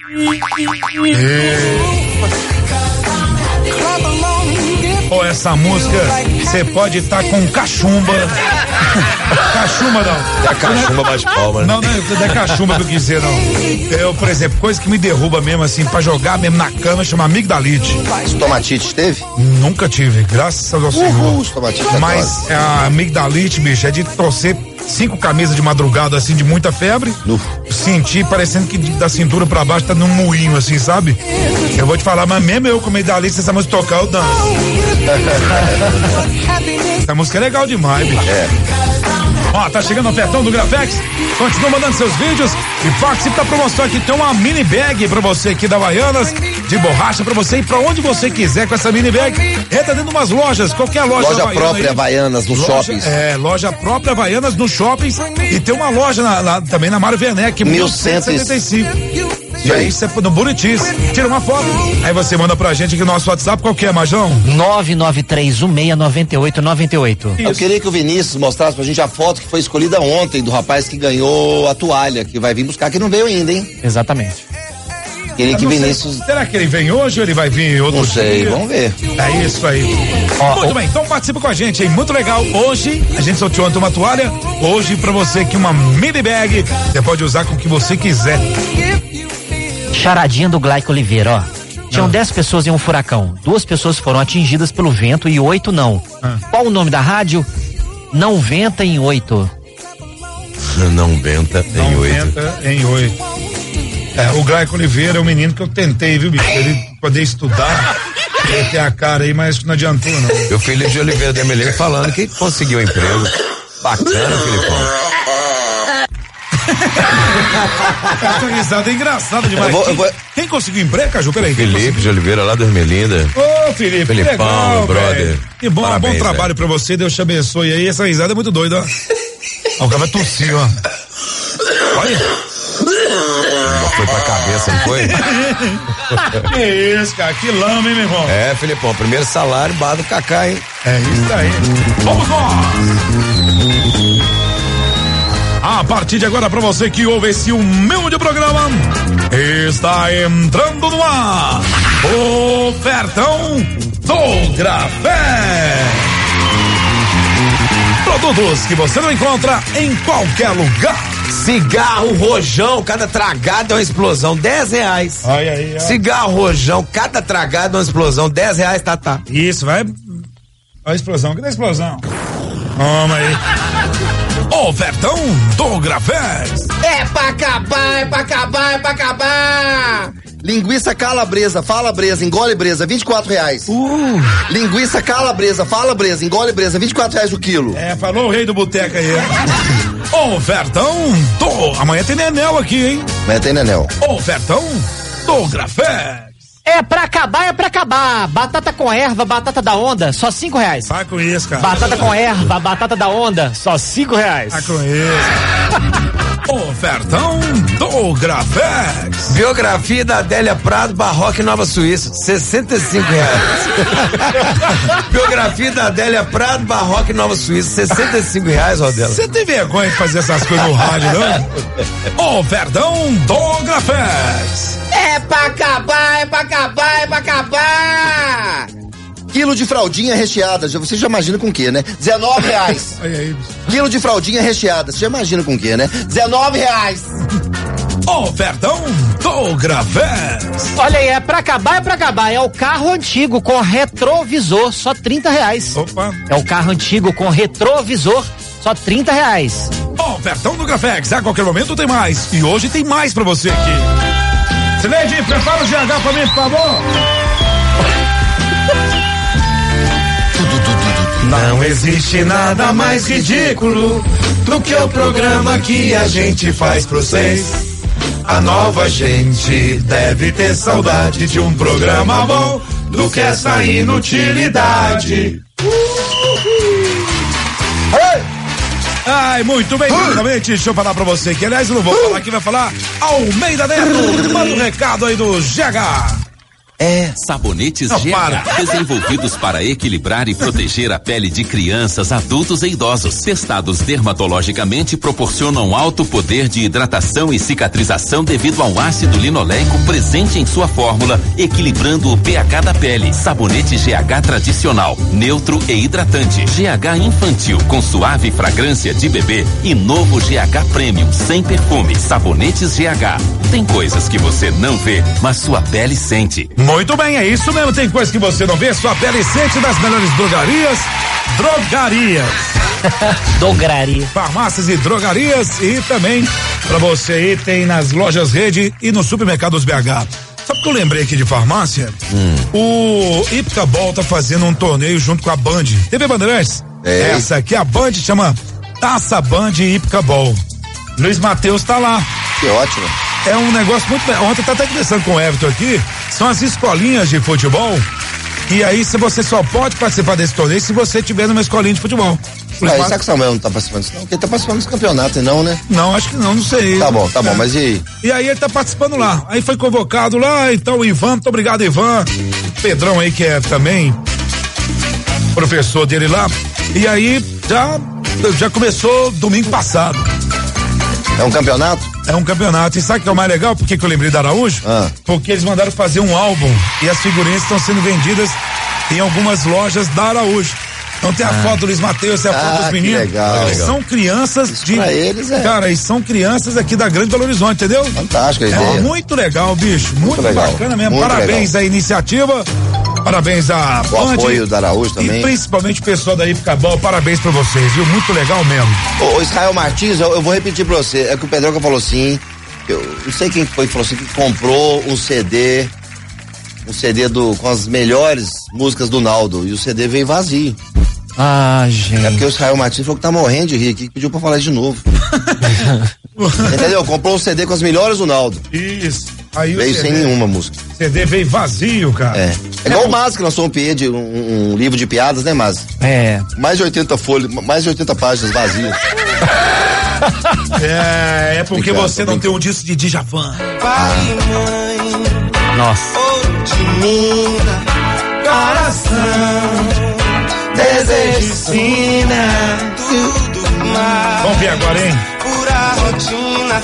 Pô, essa música, você pode estar tá com cachumba. Cachumba não. É cachumba mais palma, né? Não, não, não é cachumba que eu quis dizer, não. Eu, por exemplo, coisa que me derruba mesmo, assim, pra jogar mesmo na cama, chama amigdalite. Estomatite teve? Nunca tive, graças ao Senhor. Uhul, estomatite. Mas a amigdalite, bicho, é de torcer cinco camisas de madrugada, assim, de muita febre. Uf. Sentir parecendo que da cintura pra baixo tá num moinho, assim, sabe? Eu vou te falar, mas mesmo eu com amigdalite, se essa música tocar, eu danço. Essa música é legal demais, bicho. É. Ó, tá chegando o ofertão do Grafex. Continua mandando seus vídeos e participe da promoção aqui. Tem uma mini bag pra você aqui da Havaianas, de borracha pra você ir pra onde você quiser com essa mini bag. Entra dentro de umas lojas, qualquer loja. Loja própria aí. Havaianas nos loja, shoppings. É, loja própria Havaianas nos shoppings. E tem uma loja na, lá, também na Mário Werneck, mil cento e setenta e cinco. E aí, isso é no Buritis. Tira uma foto. Aí você manda pra gente aqui no nosso WhatsApp. Qual que é, Majão? nove nove três um seis nove oito nove oito. Eu queria que o Vinícius mostrasse pra gente a foto que foi escolhida ontem do rapaz que ganhou a toalha, que vai vir buscar, que não veio ainda, hein? Exatamente. Queria que Vinícius... Sei, será que ele vem hoje ou ele vai vir outro dia? Não sei, dia? Vamos ver. É isso aí. Ó, Muito ó, bem, então participa com a gente, hein? Muito legal. Hoje, a gente sorteou ontem uma toalha. Hoje, pra você aqui, uma mini bag. Você pode usar com o que você quiser. Charadinha do Glaico Oliveira, ó. Tinham dez pessoas em um furacão. Duas pessoas foram atingidas pelo vento e oito não. Ah. Qual o nome da rádio? Não Venta em Oito. Não Venta em Não Oito. Venta em Oito. É, o Glaico Oliveira é um menino que eu tentei, viu, bicho? Ele poder estudar. Ele tem a cara aí, mas não adiantou, não. O Felipe de Oliveira de Meleiro falando que conseguiu um emprego. Bacana, Filipão. Essa risada é engraçada demais. Eu vou, eu vou... Quem conseguiu emprego, Caju? Peraí. Felipe de Oliveira, lá do Ermelinda. Ô, Felipe, Filipão, legal, meu brother. Véio. Que bom, Parabéns, bom trabalho véio. Pra você, Deus te abençoe aí. Essa risada é muito doida, ó. Ó, o cara vai tossir, ó. Olha. Foi pra cabeça, não foi? Que isso, cara, que lama, hein, meu irmão? É, Filipão, primeiro salário, bar do Cacá, hein? É isso aí. Vamos nós! A partir de agora, pra você que ouve esse humilde programa, está entrando no ar, ofertão do Grafé. Produtos que você não encontra em qualquer lugar. Cigarro Rojão, cada tragada é uma explosão, dez reais. Olha aí, ó. Cigarro Rojão, cada tragada é uma explosão, dez reais, Tatá. Isso, vai Olha a explosão, cadê a explosão? Toma aí. Ofertão do Grafex. É pra acabar, é pra acabar, é pra acabar. Linguiça calabresa, fala bresa, engole bresa, vinte e quatro reais. Uh. Linguiça calabresa, fala bresa, engole bresa, vinte e quatro reais o quilo. É, falou o rei do boteco aí. Ofertão do... Amanhã tem Nenel aqui, hein? Amanhã tem Nenel. Ofertão do Grafex. É pra acabar, é pra acabar. Batata com erva, batata da onda, só cinco reais. Vai com isso, cara. Batata com erva, batata da onda, só cinco reais. Vai com isso. Ofertão do Grafex. Biografia da Adélia Prado, Barroca em Nova Suíça, sessenta e cinco reais. Biografia da Adélia Prado, Barroca em Nova Suíça, sessenta e cinco reais, Rodela. Você tem vergonha de fazer essas coisas no rádio, não? Ofertão do Grafex. É pra acabar, é pra acabar, é pra acabar. Quilo de fraldinha recheada, já, você já imagina com o quê, né? dezenove reais. Aí, aí. Quilo de fraldinha recheada, você já imagina com o quê, né? dezenove reais. Ofertão do Grafex. Olha aí, é pra acabar, é pra acabar. É o carro antigo com retrovisor, só trinta reais. Opa. É o carro antigo com retrovisor, só trinta reais. Ofertão do Grafex, a qualquer momento tem mais. E hoje tem mais pra você aqui. Sileide, prepara o G H pra mim, por favor. Não existe nada mais ridículo do que o programa que a gente faz pra vocês. A nova gente deve ter saudade de um programa bom do que essa inutilidade. Ai, muito bem, exatamente. Deixa eu falar pra você que, aliás, eu não vou falar, quem vai falar? Almeida Neto. Manda um recado aí do G H. É. Sabonetes Não, G H, para. desenvolvidos para equilibrar e proteger a pele de crianças, adultos e idosos. Testados dermatologicamente, proporcionam alto poder de hidratação e cicatrização devido ao ácido linoleico presente em sua fórmula, equilibrando o pH da pele. Sabonete G H tradicional, neutro e hidratante. G H infantil, com suave fragrância de bebê. E novo G H Premium, sem perfume. Sabonetes G H. Tem coisas que você não vê, mas sua pele sente. Muito bem, é isso mesmo. Tem coisa que você não vê, sua pele sente das melhores drogarias. Drogarias. Drogaria. Farmácias e drogarias. E também, pra você aí, tem nas lojas Rede e nos supermercados B H. Sabe o que eu lembrei aqui de farmácia? Hum. O Ipcabol tá fazendo um torneio junto com a Band. T V Bandeirantes? É. Essa aqui, a Band, chama Taça Band Ipcabol. Luiz Matheus tá lá. Que ótimo. É um negócio muito... Ontem eu tava até conversando com o Everton aqui. São as escolinhas de futebol. E aí, se você só pode participar desse torneio se você tiver numa escolinha de futebol. Ah, Mat... Será que o Samuel não tá participando disso? Não, porque ele tá participando dos campeonatos, não, né? Não, acho que não, não sei. Tá bom, tá é. bom, mas e aí? E aí ele tá participando lá. Aí foi convocado lá, então o Ivan, muito obrigado, Ivan. Pedrão aí, que é também professor dele lá. E aí, já, já começou domingo passado. É um campeonato? É um campeonato. E sabe o que é o mais legal? Por que que eu lembrei da Araújo? Ah. Porque eles mandaram fazer um álbum e as figurinhas estão sendo vendidas em algumas lojas da Araújo. Então tem a ah. foto do Luiz Matheus, tem a foto ah, dos meninos. Legal, legal. São crianças Isso de. Pra eles, é. Cara, e são crianças aqui da Grande Belo Horizonte, entendeu? Fantástico a é ideia. Muito legal, bicho. Muito, muito legal. Bacana mesmo. Muito Parabéns legal. à iniciativa. Parabéns à o Band, apoio da Araújo também. E principalmente o pessoal da Ipcabol, parabéns pra vocês, viu? Muito legal mesmo. Ô, ô Israel Martins, eu, eu vou repetir pra você. É que o Pedroca falou assim. Eu não sei quem foi que falou assim, que comprou um C D. Um C D do, com as melhores músicas do Naldo. E o C D veio vazio. Ah, gente. É porque o Israel Martins falou que tá morrendo de rir aqui, que pediu pra falar isso de novo. Entendeu? Comprou um C D com as melhores do Naldo. Isso. Aí veio o C D, sem nenhuma música. C D veio vazio, cara. É. É igual é, o Maz que lançou um, P, de, um, um livro de piadas, né, Maz? É. Mais de oitenta folhas, mais de oitenta páginas vazias. É, é porque Obrigado, você não tem um disco de Djavan. Pai e mãe. Nossa. Ouro de mina, coração, desejo, sina, tudo mais. Vamos ver agora, hein? Pura rotina,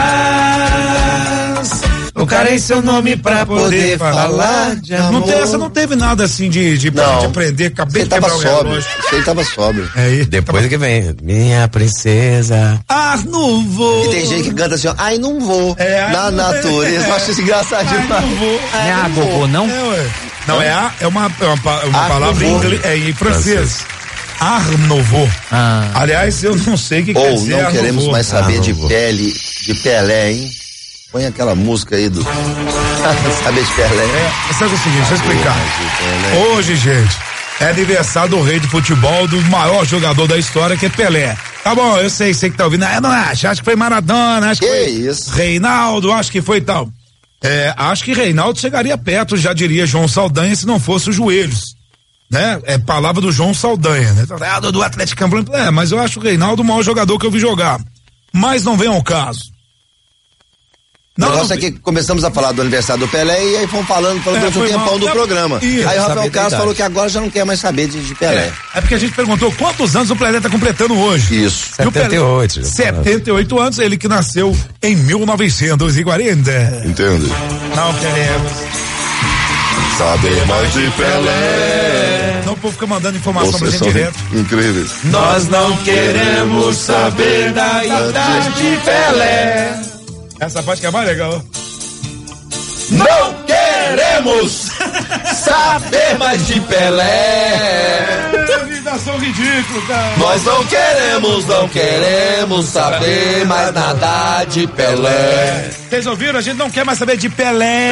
jazz. Eu carei seu nome pra poder falar de amor. Não, tem, essa não teve nada assim de, de, não, de aprender, acabei de quebrar o relógio. Você tava sóbrio. É aí. Depois tava... que vem, minha princesa. Ah, não vou. E tem gente que canta assim, ó, ai não vou. É, na não natureza. É. Eu acho isso engraçadinho. Ai, não vou. Não é a Gogô, não? É, ué. Não, é a, é uma, é uma, uma palavra em inglês, é em francês. Art Nouveau. Ah. Aliás, eu não sei o que Ou quer dizer. não Art queremos Nouveau. mais saber Art de Nouveau. pele, de Pelé, hein? Põe aquela música aí do. Saber de Pelé. É, sabe o seguinte, deixa eu explicar. Hoje, gente, é aniversário do rei de futebol, do maior jogador da história, que é Pelé. Tá bom, eu sei, sei que tá ouvindo. Eu não acho, acho que foi Maradona, acho que, que foi isso? Reinaldo, acho que foi tal. É, acho que Reinaldo chegaria perto, já diria João Saldanha, se não fosse os joelhos. Né? É palavra do João Saldanha, né? Ah, do, do Atlético Campo. É, mas eu acho o Reinaldo o maior jogador que eu vi jogar. Mas não vem ao caso. Não, o negócio é que começamos a falar do aniversário do Pelé e aí fomos falando, falando É, durante um foi tempão mal. do É, programa. isso. Aí o Saber Rafael da Castro idade. falou que agora já não quer mais saber de, de Pelé. É, é porque a gente perguntou quantos anos o Pelé tá completando hoje. Isso. E o Pelé- setenta e oito. setenta e oito anos, ele que nasceu em mil novecentos e quarenta. Entende? Não queremos saber mais de Pelé. Não, o povo fica mandando informação pra Vocês gente são direto. incríveis. Nós não queremos saber da idade de Pelé. Essa parte que é mais legal. Não queremos saber mais de Pelé. Imitação ridícula, cara. Nós não queremos, não queremos saber mais nada de Pelé. Vocês ouviram? A gente não quer mais saber de Pelé.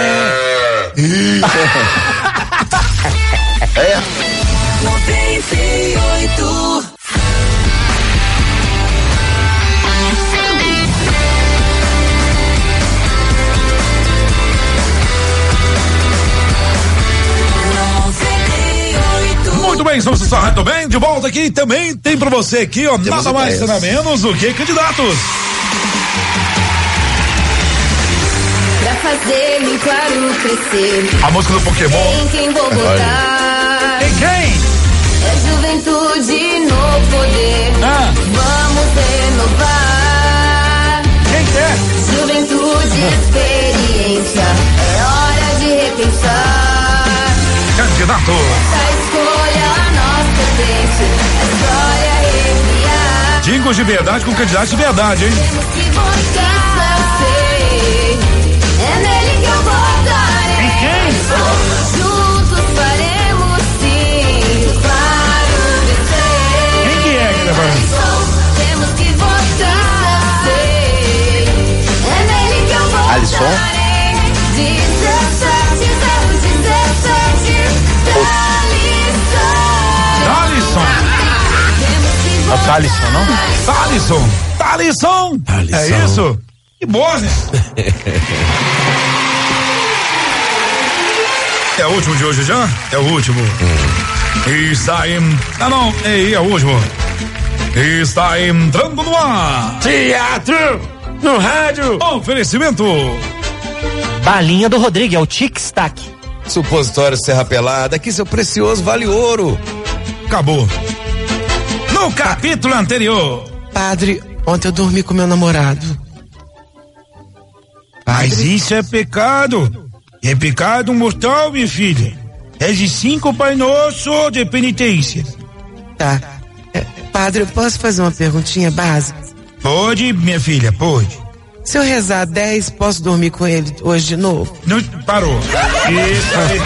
É. noventa e oito. Muito bem, estamos no Rádio Bem, de volta aqui. Também tem pra você aqui, ó, nada mais, ideias. nada menos do que candidatos. Pra fazer bem claro crescer. A música do Pokémon. Em quem vou votar? Em quem? É juventude no poder. Ah. Vamos renovar. Quem quer? Juventude e experiência. É hora de repensar. Candidato. Essa escolha nós pertence. A história recriar. Dingos de verdade com candidatos de verdade, hein? Temos que votar. Sei. É nele que eu votarei. Em quem? Juntos faremos sim. Claro vencer. Quem que é que tá falando? Temos que votar. Sei. É nele que eu votarei. Alisson? dezessete, zero dezessete. Thalisson. É o Thalisson, não? Thalisson. Thalisson. Thalisson. É isso? Que boa, né? É o último de hoje já? É o último. Está em... Ah, não. É, é o último. Está entrando no ar. Teatro no rádio. Oferecimento. Balinha do Rodrigo, é o tic-tac. Supositório Serra Pelada, aqui seu precioso vale ouro. Acabou. No capítulo anterior. Padre, ontem eu dormi com meu namorado. Mas isso é pecado. É pecado mortal, minha filha. Reze cinco Pai Nosso de penitência. Tá. É, padre, eu posso fazer uma perguntinha básica? Pode, minha filha, pode. Se eu rezar dez, posso dormir com ele hoje de novo? Não, parou. Isso aí.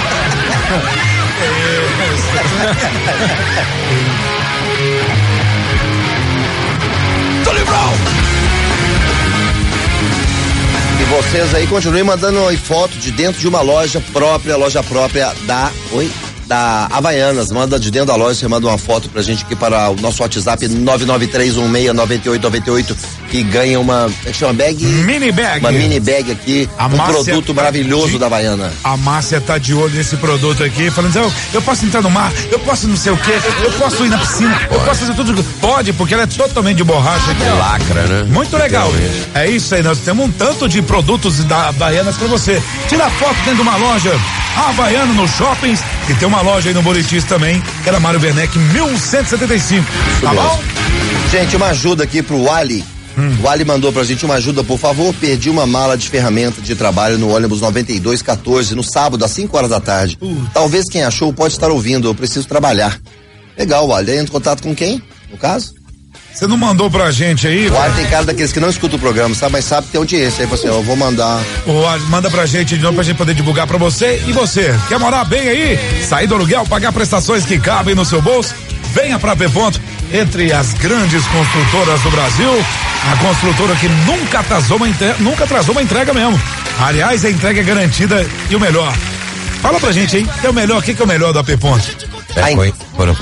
E vocês aí continuem mandando aí foto de dentro de uma loja própria, loja própria da. Oi? Da Havaianas. Manda de dentro da loja, você manda uma foto pra gente aqui para o nosso WhatsApp nove nove três um seis nove oito nove oito e ganha uma. Como é que chama? Bag? Mini bag. Uma mini bag aqui. A um Márcia produto tá maravilhoso de- da Havaiana. A Márcia tá de olho nesse produto aqui, falando assim, eu, eu posso entrar no mar, eu posso não sei o quê, eu posso ir na piscina, eu posso fazer tudo. Pode, porque ela é totalmente de borracha aqui, ó. Lacra, né? Muito legal. Realmente. É isso aí, nós temos um tanto de produtos da Havaianas pra você. Tira foto dentro de uma loja Havaiana nos shoppings e tem uma loja aí no Buritis também, que era Mário Werneck mil cento e setenta e cinco. Tá mesmo. bom? Gente, uma ajuda aqui pro Wally. Hum. O Wally mandou pra gente uma ajuda, por favor. Perdi uma mala de ferramenta de trabalho no ônibus noventa e dois quatorze, no sábado, às cinco horas da tarde. Talvez quem achou pode estar ouvindo, eu preciso trabalhar. Legal, Wally. Aí entra em contato com quem, no caso? Você não mandou pra gente aí? O ar tem cara daqueles que não escutam o programa, sabe? Mas sabe que tem audiência. Aí você, eu vou mandar. O ar, manda pra gente de novo pra gente poder divulgar pra você. E você, quer morar bem aí? Sair do aluguel, pagar prestações que cabem no seu bolso? Venha pra P Ponto, entre as grandes construtoras do Brasil, a construtora que nunca atrasou uma entrega, nunca atrasou uma entrega mesmo. Aliás, a entrega é garantida e o melhor. Fala pra gente aí, que é o melhor, o que, que é o melhor da P Ponto? A, en...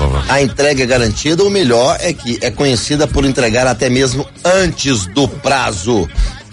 a entrega é garantida, o melhor é que é conhecida por entregar até mesmo antes do prazo,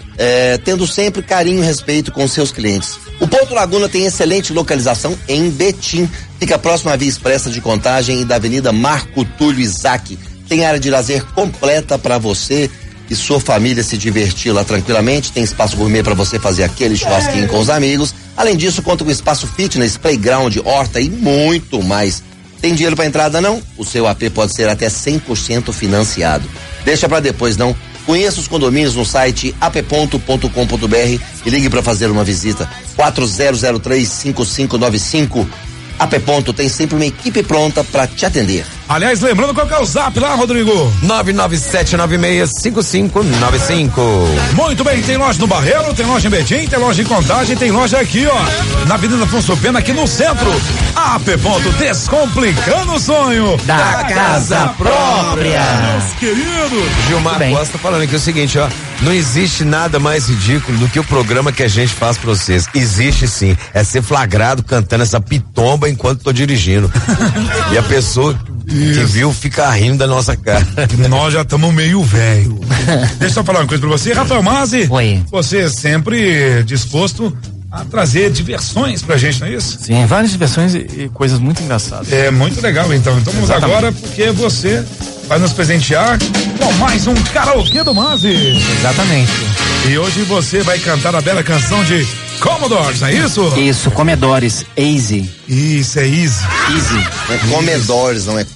é, tendo sempre carinho e respeito com seus clientes. O Ponto Laguna tem excelente localização em Betim, fica próximo à Via Expressa de Contagem e da Avenida Marco Túlio Isaac. Tem área de lazer completa para você e sua família se divertir lá tranquilamente. Tem espaço gourmet para você fazer aquele churrasquinho com os amigos. Além disso, conta com espaço fitness, playground, horta e muito mais. Tem dinheiro para entrada não? O seu A P pode ser até cem por cento financiado. Deixa para depois não. Conheça os condomínios no site a p ponto ponto com ponto b r e ligue para fazer uma visita. quatro zero zero três, cinco cinco nove cinco. A P Ponto tem sempre uma equipe pronta para te atender. Aliás, lembrando qual que é o zap lá, Rodrigo? nove nove sete nove seis cinco cinco nove cinco. Muito bem, tem loja no Barreiro, tem loja em Betim, tem loja em Contagem, tem loja aqui, ó, na Avenida Afonso Pena, aqui no centro. A P Ponto, descomplicando o sonho da, da casa, casa própria. Meus queridos. Gilmar Costa falando aqui o seguinte, ó, não existe nada mais ridículo do que o programa que a gente faz pra vocês. Existe sim, é ser flagrado cantando essa pitomba enquanto tô dirigindo. E a pessoa Isso. que viu fica rindo da nossa cara. Nós já estamos meio velho. Deixa eu falar uma coisa pra você, Rafael Mazzi. Oi. Você é sempre disposto a trazer diversões pra gente, não é isso? Sim, várias diversões e, e coisas muito engraçadas. É muito legal, então. Então vamos Exatamente. agora, porque você vai nos presentear com mais um karaokê do Mazzi. Exatamente. E hoje você vai cantar a bela canção de Commodores, é isso? Isso, Commodores, Easy. Isso, é Easy. Easy. Não é Commodores, não é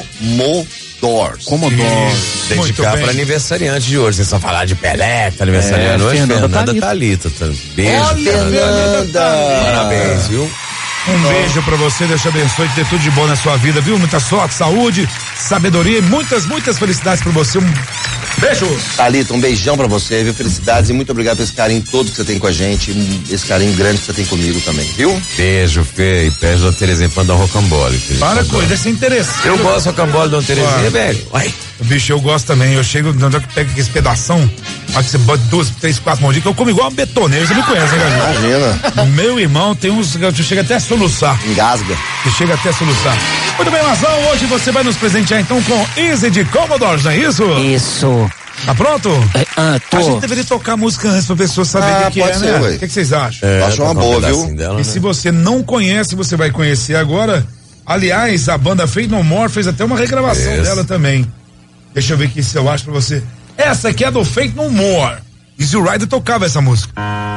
Commodores. Commodores. Dedicar para aniversariante de hoje. Vocês só falar de Pelé, tá aniversariante é, hoje. Fernanda, Fernanda Thalita. Tá, beijo, Olha, Fernanda. Parabéns, viu? Um beijo pra você, Deus te abençoe, ter tudo de bom na sua vida, viu? Muita sorte, saúde, sabedoria e muitas, muitas felicidades pra você. Um beijo! Thalita, um beijão pra você, viu? Felicidades e muito obrigado por esse carinho todo que você tem com a gente, esse carinho grande que você tem comigo também, viu? Beijo, Fê, e pede Dona Terezinha pra dar rocambole. Para com isso, é interessante. Eu gosto de rocambole, Dona Terezinha, velho. Uai. Bicho, eu gosto também. Eu chego, onde eu pego esse pedação, acho que você bota duas, três, quatro mãos, que eu como igual um betoneiro, você me conhece, né, galera? Imagina. Meu irmão tem uns que chega até a soluçar. Engasga. Que chega até a soluçar. Muito bem, Mazão, hoje você vai nos presentear então com Easy de Commodores, não é isso? Isso. Tá pronto? É, ah, tô. A gente deveria tocar música antes pra pessoa saber o ah, que, que é, ser, né? O que, que vocês acham? É, Acho uma boa, um viu? Dela, e né? se você não conhece, você vai conhecer agora. Aliás, a banda Faith No More fez até uma regravação Isso. dela também. Deixa eu ver aqui se eu acho pra você. Essa aqui é do Faith No More. Easy Rider tocava essa música.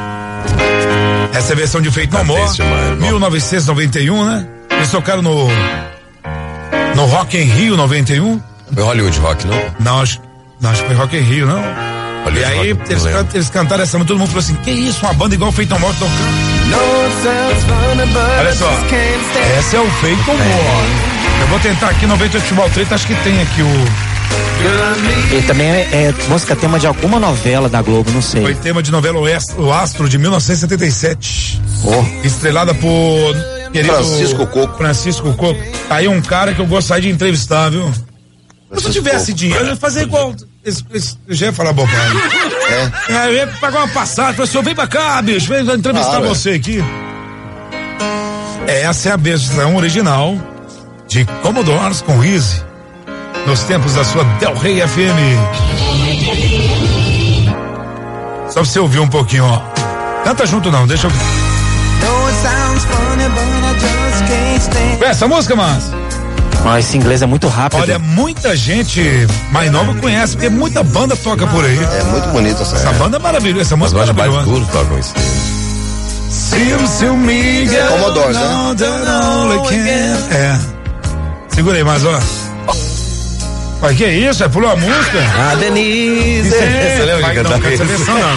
Essa é a versão de Faith No More, mil novecentos e noventa e um, né? Eles tocaram no no Rock in Rio noventa e um. Foi Hollywood Rock, não? Não, acho, não, acho que foi Rock in Rio, não. Hollywood e aí rock, eles, can, eles cantaram essa música, todo mundo falou assim, que isso, uma banda igual o Faith No More tocando. Olha só, essa é o Faith No More. Eu vou tentar aqui, noventa e oito Futebol Treta, acho que tem aqui o... E também é, é música tema de alguma novela da Globo, não sei. Foi tema de novela O Astro, de mil novecentos e setenta e sete. Oh. Estrelada por querido Francisco Coco. Francisco Coco. Aí um cara que eu gostaria de entrevistar, viu? Se eu tivesse Coco. dinheiro, eu ia fazer igual. Esse, esse, eu já ia falar bobagem. É? é? Eu ia pagar uma passagem. Falei, senhor, vem pra cá, bicho. Vem entrevistar ah, você é. aqui. Essa é a versão original de Commodores com Easy. Nos tempos da sua Del Rey F M. Só pra você ouvir um pouquinho, ó. Canta junto não, deixa eu ver. Essa música, mas Mas esse inglês é muito rápido. Olha, muita gente mais nova conhece, porque muita banda toca por aí. É muito bonita essa Essa banda é maravilhosa, essa música é maravilhosa. Tudo tocam isso. Seu, seu Miguel. Commodores, né? É. Segura aí, mas ó. Mas que isso? É pulou a música? Ah, Denise. É. Você lembra de cantar isso? Não, dessa versão não.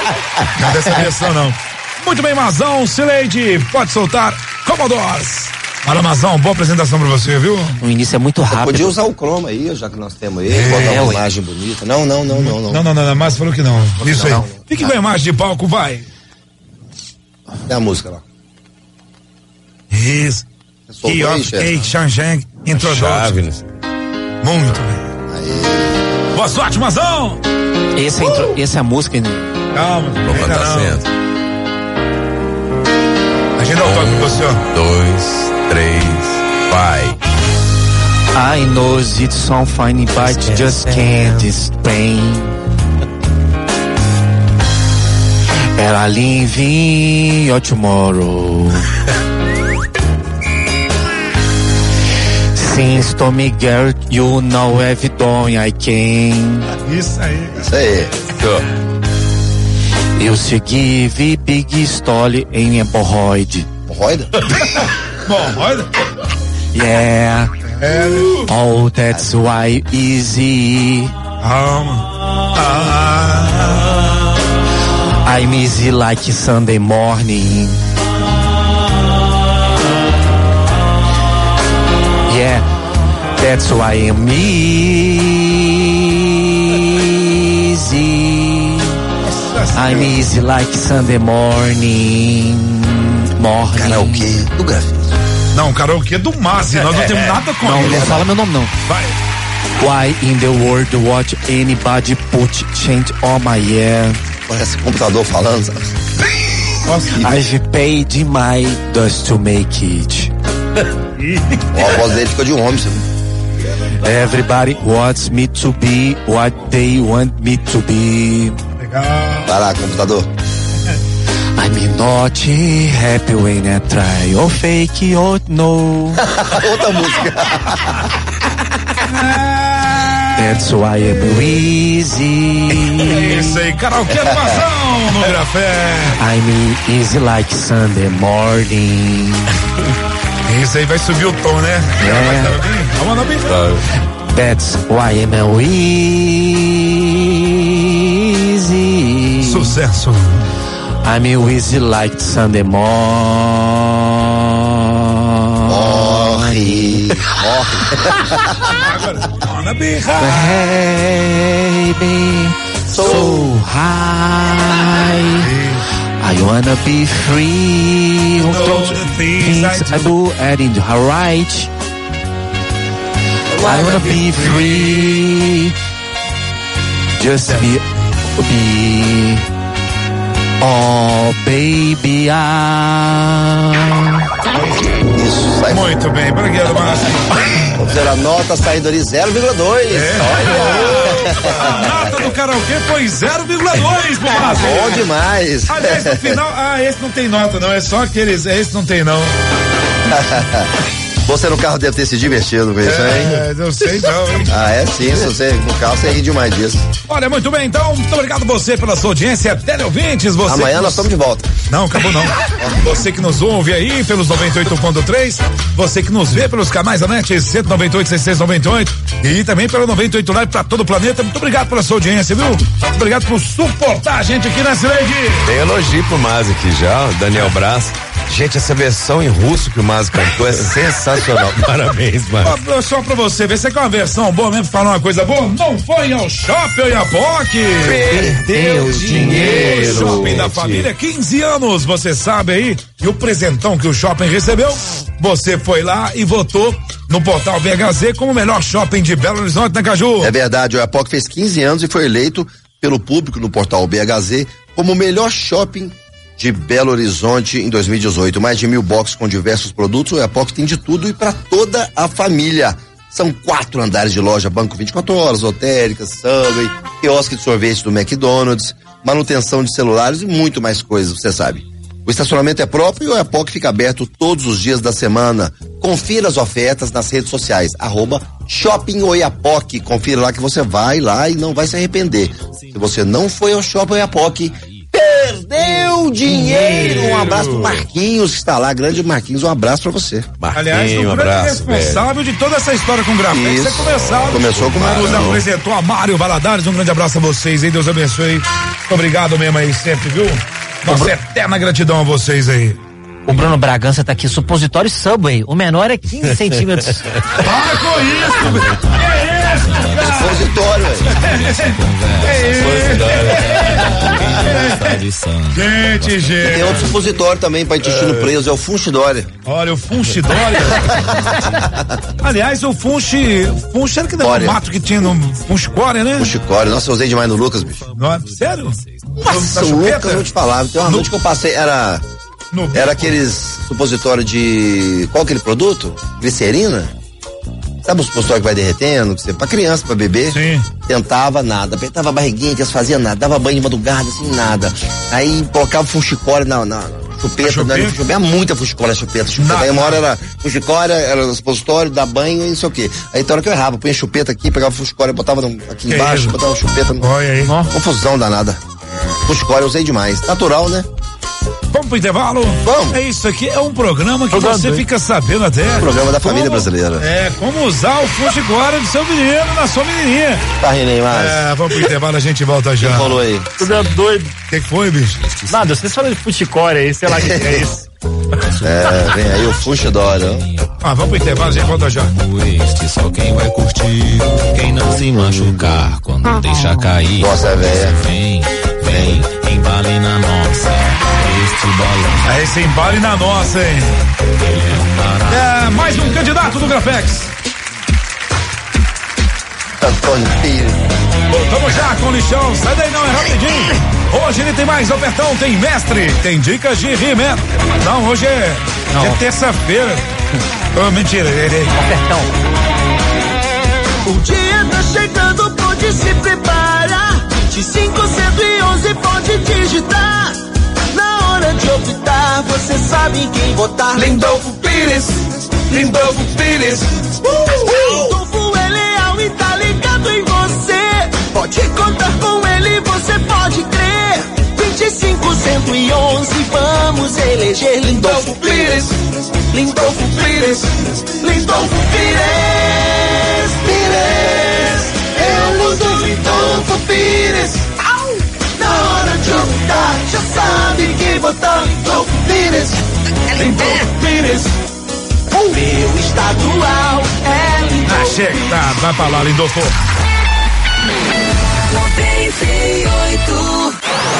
Não dessa versão não. Muito bem, Mazão, Sileide, pode soltar Commodores. Alamazão, boa apresentação pra você, viu? O início é muito rápido. Podia usar o croma aí, já que nós temos aí, É, botar uma ué. imagem bonita. Não, não, não, não, não. Não, não, não, não, mas falou que não. Isso aí. não. Fique com a imagem de palco, vai. Tem a música lá. Isso. Soltou Key aí, of chefe? Cake, Shang, Introduction. Chave, né? Muito bem. Boa sorte, Mazão! Esse é, a intro- esse é a música. Né? Calma, Vou ainda mandar não. centro. A gente dá o toque pra você, ó. Dois, três, vai. I know it's so funny, but you just can't explain. And I live in your tomorrow. Since Tommy Girl, you know every dawn I can. Isso aí. Isso aí. Eu segui big story em hemorroide. Hemorroida? Bom, olha. Yeah. É, Oh, that's why easy. calma. Ah, I'm easy like Sunday morning. Yeah, that's why I'm easy. I'm easy like Sunday morning. Morning. Karaokê do grafite. não, karaokê do Mazi, nós não temos nada com Não, ele. não fala meu nome não. Vai. Why in the world watch anybody put change on my hair? Parece computador falando, sabe? I've paid my dust to make it. Ó, a voz dele ficou de um homem, sabe? Everybody wants me to be what they want me to be. Legal. Vai lá, computador. I'm not happy when I try or fake or no. Outra música. That's why I'm easy. É isso aí, karaokê do Mazão no Grafé. I'm easy like Sunday morning. Isso aí vai subir o tom, né? É. Vamos mandar bem. That's why I'm easy. Sucesso. I'm easy like Sunday morning. Morre. Morre. Agora, manda birra. Baby, so high. I wanna be free. Know the things I I do and in the right. I wanna be free. Just be, be. Oh, baby, ah. Isso, sai. Muito bem, obrigado, Márcio. Vamos ver a nota saindo ali zero vírgula dois. A nota do karaokê foi zero vírgula dois pro Márcio. Bom demais. Aliás, no final, ah, esse não tem nota, não. É só aqueles, esse não tem, não. Você no carro deve ter se divertido com isso, hein? É, não sei não, hein? Ah, é sim, se você no carro você ri demais disso. Olha, muito bem, então, muito obrigado você pela sua audiência, teleouvintes, você. Amanhã que nós nos- estamos de volta. Não, acabou não. Você que nos ouve aí pelos noventa e oito ponto três, você que nos vê pelos canais da NET cento e noventa e oito, seiscentos e noventa e oito e também pelo noventa e oito Live pra todo o planeta. Muito obrigado pela sua audiência, viu? Muito obrigado por suportar a gente aqui na Cileide. Tem elogio pro Mazi aqui já, o Daniel Braz. Gente, essa versão em russo que o Mazi cantou é sensacional. Parabéns, Mazi. Ó, só pra você ver, você quer uma versão boa mesmo, falar uma coisa boa? Não foi ao Shopping Oiapoque. Perdeu dinheiro. Shopping da família, quinze anos, você sabe aí. E o presentão que o shopping recebeu, você foi lá e votou no portal B H Z como o melhor shopping de Belo Horizonte, né, Caju? É verdade, o Oiapoque fez quinze anos e foi eleito pelo público no portal B H Z como o melhor shopping de Belo Horizonte em dois mil e dezoito. Mais de mil boxes com diversos produtos. O Oiapoque tem de tudo e para toda a família. São quatro andares de loja, banco vinte e quatro horas, lotéricas, Subway, quiosque de sorvete do McDonald's, manutenção de celulares e muito mais coisas, você sabe. O estacionamento é próprio e o Oiapoque fica aberto todos os dias da semana. Confira as ofertas nas redes sociais, arroba Shopping Oiapoque. Confira lá que você vai lá e não vai se arrepender. Se você não foi ao Shopping Oiapoque, perdeu dinheiro. Um abraço pro Marquinhos que está lá, grande Marquinhos, um abraço pra você. Aliás, o um grande abraço, responsável de toda essa história com o grafite, Isso. você começaram. Começou com o Mário. Nos apresentou a Mário Valadares, um grande abraço a vocês aí, Deus abençoe. Muito obrigado mesmo aí sempre, viu? Nossa eterna gratidão a vocês aí. O Bruno Bragança tá aqui, supositório Subway. O menor é quinze centímetros. Para com isso, velho. É isso, cara. Supositório, velho. Gente, gente. E tem outro supositório também pra intestino é. preso, é o Funchidória. Olha, o Funchidória. Aliás, o Funchi. Funchi era que deu um mato que tinha no Funchicória, né? Funchicória. Nossa, eu usei demais no Lucas, bicho. Não, sério? Nossa, o Lucas, eu vou te falar. Tem uma no... noite que eu passei, era. No... Era aqueles supositório de. Qual aquele produto? Glicerina? Sabe o supositório que vai derretendo? Que você, pra criança, pra bebê? Sim. Tentava nada, apertava a barriguinha, que eles faziam nada, dava banho de madrugada, assim, nada. Aí colocava fuxicória na, na chupeta, chupeta? Né? Chupeta, muita fuxicória, chupeta, chupeta. Aí uma hora era fuxicória, era supositório, dá banho e não sei o quê. Aí tem hora que eu errava, punha chupeta aqui, pegava fuxicória, botava no, aqui que embaixo, isso? Botava chupeta. No... Olha aí. Confusão danada. Fuxicória eu usei demais. Natural, né? Vamos pro intervalo? Vamos. É isso aqui, é um programa que Jogando, você hein? fica sabendo até. Um programa da como, família brasileira. É, como usar o Fuxicória do seu menino, da sua menininha. Tá rindo aí, mais. É, vamos pro intervalo, a gente volta já. Quem falou aí? Tudo é doido. O que, que foi, bicho? Nada, vocês falam de Fuxicória aí, sei lá o que é isso. É, vem aí o Fuxidória. Ah, vamos pro intervalo, a gente volta já. Este só quem vai curtir, quem não se machucar quando deixa cair. Nossa, velho. Vem, vem, embale na nossa. Este balão. É esse embale na nossa, hein? É, mais um candidato do Grafex. Antônio Pires. Voltamos já com o lixão, sai daí não, é rapidinho. Hoje ele tem mais ofertão, tem mestre, tem dicas de He-Man. Não, hoje é, é terça-feira. Oh, mentira, ele é ofertão. O dia tá chegando, pode se preparar. vinte e cinco, cento e onze, pode digitar. Na hora de optar, você sabe em quem votar. Lindolfo Pires, Lindolfo Pires. Uh! Lindolfo é leal e tá ligado em você. Pode contar com ele, você pode crer. vinte e cinco, cento e onze, vamos eleger Lindolfo Pires. Lindolfo Pires, Lindolfo Pires, Pires. Eu uso Lindolfo Pires. Au! Na hora de optar, já sabe quem votar. Lindolfo Pires, Lindolfo Pires. O meu estadual é Lindolfo. Ah, chega, tá, vai pra lá, Lindolfo. noventa e oito.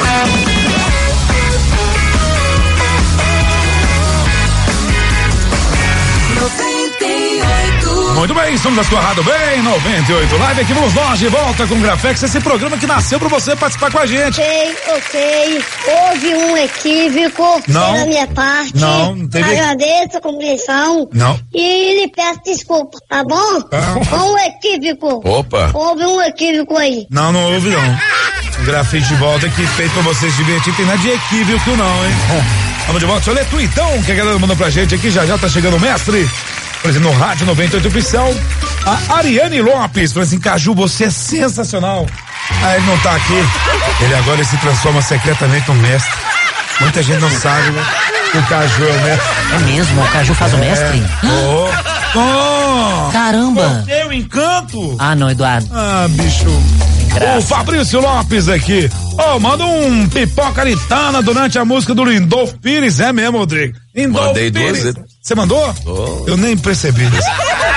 Muito bem, estamos na sua rádio bem, noventa e oito Live, aqui vamos nós de volta com o Grafex, esse programa que nasceu pra você participar com a gente. Ok, ok, houve um equívoco não, da minha parte, não, não teve... agradeço a compreensão não. e lhe peço desculpa, tá bom? Ah. Um equívoco. Opa. Houve um equívoco aí. Não, não houve não. O Grafite de volta aqui, feito pra vocês se divertir, tem nada de equívoco não, hein? Vamos de volta, deixa eu ler tuitão, que a galera mandou pra gente aqui, já já tá chegando o mestre. Por exemplo, no Rádio noventa e oito Oficial, a Ariane Lopes falou assim: Caju, você é sensacional. Ah, ele não tá aqui. Ele agora se transforma secretamente no mestre. Muita gente não sabe, né? Que o Caju é o mestre. É mesmo? O Caju faz é. o mestre? Oh. Oh. Caramba! O teu encanto? Ah, não, Eduardo. Ah, bicho. O Fabrício Lopes aqui. Ô, oh, manda um pipoca litana durante a música do Lindolfo Pires. É mesmo, Rodrigo? Lindolfo Mandei Pires. duas. Você mandou? Oh. Eu nem percebi isso.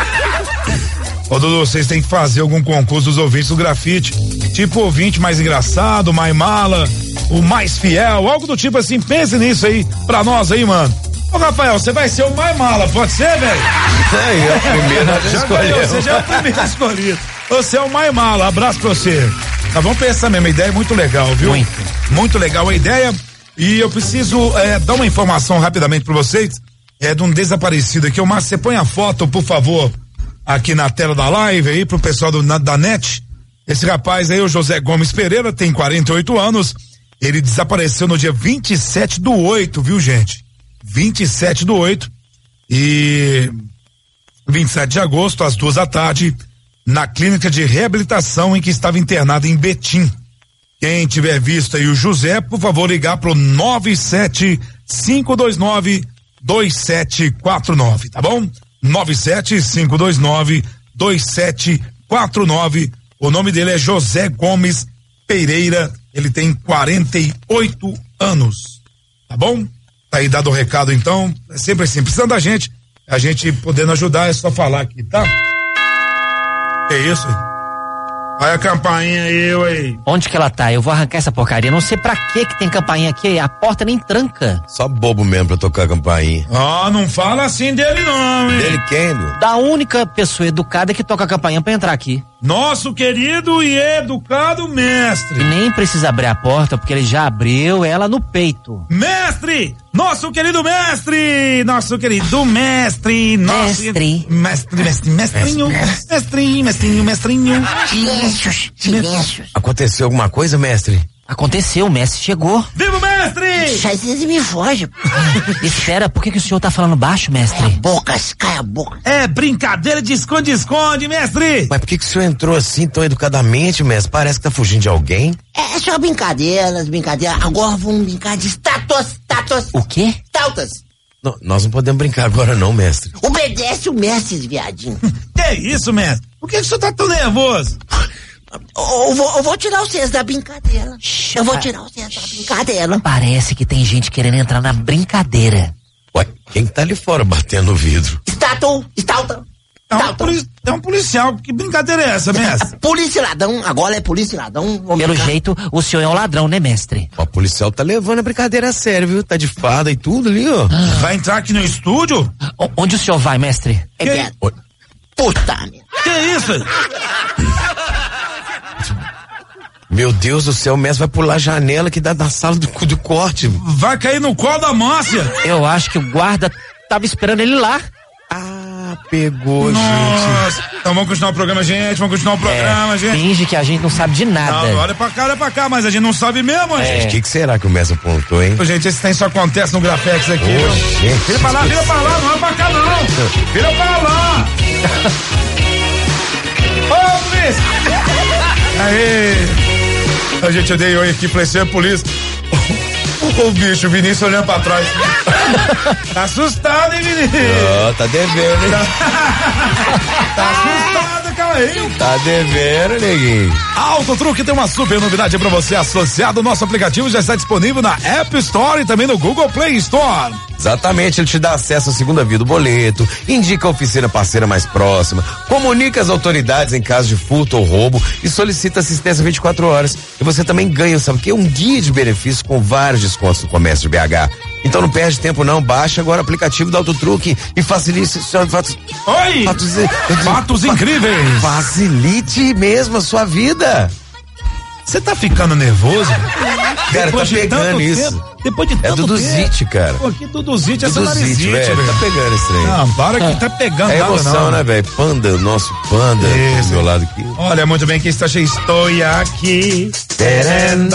Ô, Dudu, vocês têm que fazer algum concurso dos ouvintes do Grafite. Tipo ouvinte mais engraçado, mais mala, o mais fiel, algo do tipo assim. Pense nisso aí, pra nós aí, mano. Ô, Rafael, você vai ser o mais mala, pode ser, velho? É, é o primeiro já escolheu. Você já é o primeiro escolhido. Você é o mais mala, abraço pra você. Tá, vamos pensar mesmo, a ideia é muito legal, viu? Muito. Muito legal a ideia. E eu preciso é, dar uma informação rapidamente pra vocês. É de um desaparecido aqui. O Márcio, você põe a foto, por favor, aqui na tela da live aí pro pessoal do, na, da net. Esse rapaz aí, o José Gomes Pereira, tem quarenta e oito anos. Ele desapareceu no dia vinte e sete do oito, viu, gente? vinte e sete do oito e vinte e sete de agosto, às duas da tarde, na clínica de reabilitação em que estava internado em Betim. Quem tiver visto aí o José, por favor, ligar pro nove sete cinco dois nove dois sete quatro nove, tá bom? nove sete cinco dois nove dois sete quatro nove. O nome dele é José Gomes Pereira, ele tem quarenta e oito anos, tá bom? Tá aí dado o recado, então, é sempre assim, precisando da gente, a gente podendo ajudar, é só falar aqui, tá? Que isso, hein? Olha a campainha aí, eu aí. Onde que ela tá? Eu vou arrancar essa porcaria. Não sei pra que que tem campainha aqui. A porta nem tranca. Só bobo mesmo pra tocar a campainha. Ah, não fala assim dele não, hein? Dele quem, meu? Da única pessoa educada que toca a campainha pra entrar aqui. Nosso querido e educado mestre. E nem precisa abrir a porta, porque ele já abriu ela no peito. Mestre! Nosso querido mestre! Nosso querido mestre! Nosso Mestre. Mestre, mestre, mestrinho. Mestrinho, mestrinho, mestrinho. Silêncios, silêncios. Aconteceu alguma coisa, mestre? Aconteceu, o mestre chegou. Viva o mestre! Às vezes me foge. Espera, por que, que o senhor tá falando baixo, mestre? Bocas, cai a boca. É brincadeira de esconde-esconde, mestre! Mas por que, que o senhor entrou assim tão educadamente, mestre? Parece que tá fugindo de alguém. É só brincadeiras, brincadeiras. Agora vamos brincar de estátuas, estátuas. O quê? Estátuas. Não, nós não podemos brincar agora não, mestre. Obedece o mestre, viadinho. Que isso, mestre? Por que, que o senhor tá tão nervoso? Eu vou, eu vou tirar vocês da brincadeira. Eu vou tirar vocês da brincadeira. Parece que tem gente querendo entrar na brincadeira. Ué, quem tá ali fora batendo no vidro? Estátua, estátua. É um, polici- é um policial. Que brincadeira é essa, mestre? Polícia ladrão, agora é polícia ladrão. Pelo brincar. jeito, o senhor é um ladrão, né, mestre? O policial tá levando a brincadeira a sério, viu? Tá de farda e tudo ali, ó. Ah. Vai entrar aqui no estúdio? O- onde o senhor vai, mestre? É que... Puta merda. Que isso? Meu Deus do céu, o mestre vai pular a janela que dá na sala do, do corte. Vai cair no colo da Márcia. Eu acho que o guarda tava esperando ele lá. Ah, pegou, Nossa. gente. Então vamos continuar o programa, gente. Vamos continuar o programa, É, gente. finge que a gente não sabe de nada. Não, olha pra cá, olha pra cá, mas a gente não sabe mesmo, É. gente. O que, que será que o mestre apontou, hein? Ô, gente, esse tem só acontece no Grafex aqui, Ô, viu? gente. Vira pra lá, vira pra lá, não olha pra cá, não. Vira pra lá. Ô, polícia! Aê! A gente, eu dei oi aqui, falei, você é polícia. O bicho, o Vinícius olhando pra trás. Tá assustado, hein, Vinícius? Ó, tá devendo, hein? Tá assustado, calma aí. Tá devendo, neguinho. Auto Truque tem uma super novidade pra você associado. O nosso aplicativo já está disponível na App Store e também no Google Play Store. Exatamente, ele te dá acesso à segunda via do boleto, indica a oficina parceira mais próxima, comunica as autoridades em caso de furto ou roubo e solicita assistência vinte e quatro horas. E você também ganha, sabe o quê? Um guia de benefícios com vários descontos no comércio de B H. Então não perde tempo não, baixa agora o aplicativo do Auto Truque e facilite fatos, Oi! fatos, Fatos incríveis! Facilite mesmo a sua vida. Você tá ficando nervoso? Cara, Depois tá de tanto pegando isso. tempo, depois de É tanto Duduzite, tempo. cara. Pô, que Duduzite, essa Duduzite, narizite, velho. velho. Tá pegando esse trem. Não, para que tá pegando É nada, emoção, não. né, velho? Panda, nosso panda Isso. do meu lado aqui. Olha, muito bem, quem está cheio, estou aqui. Querendo.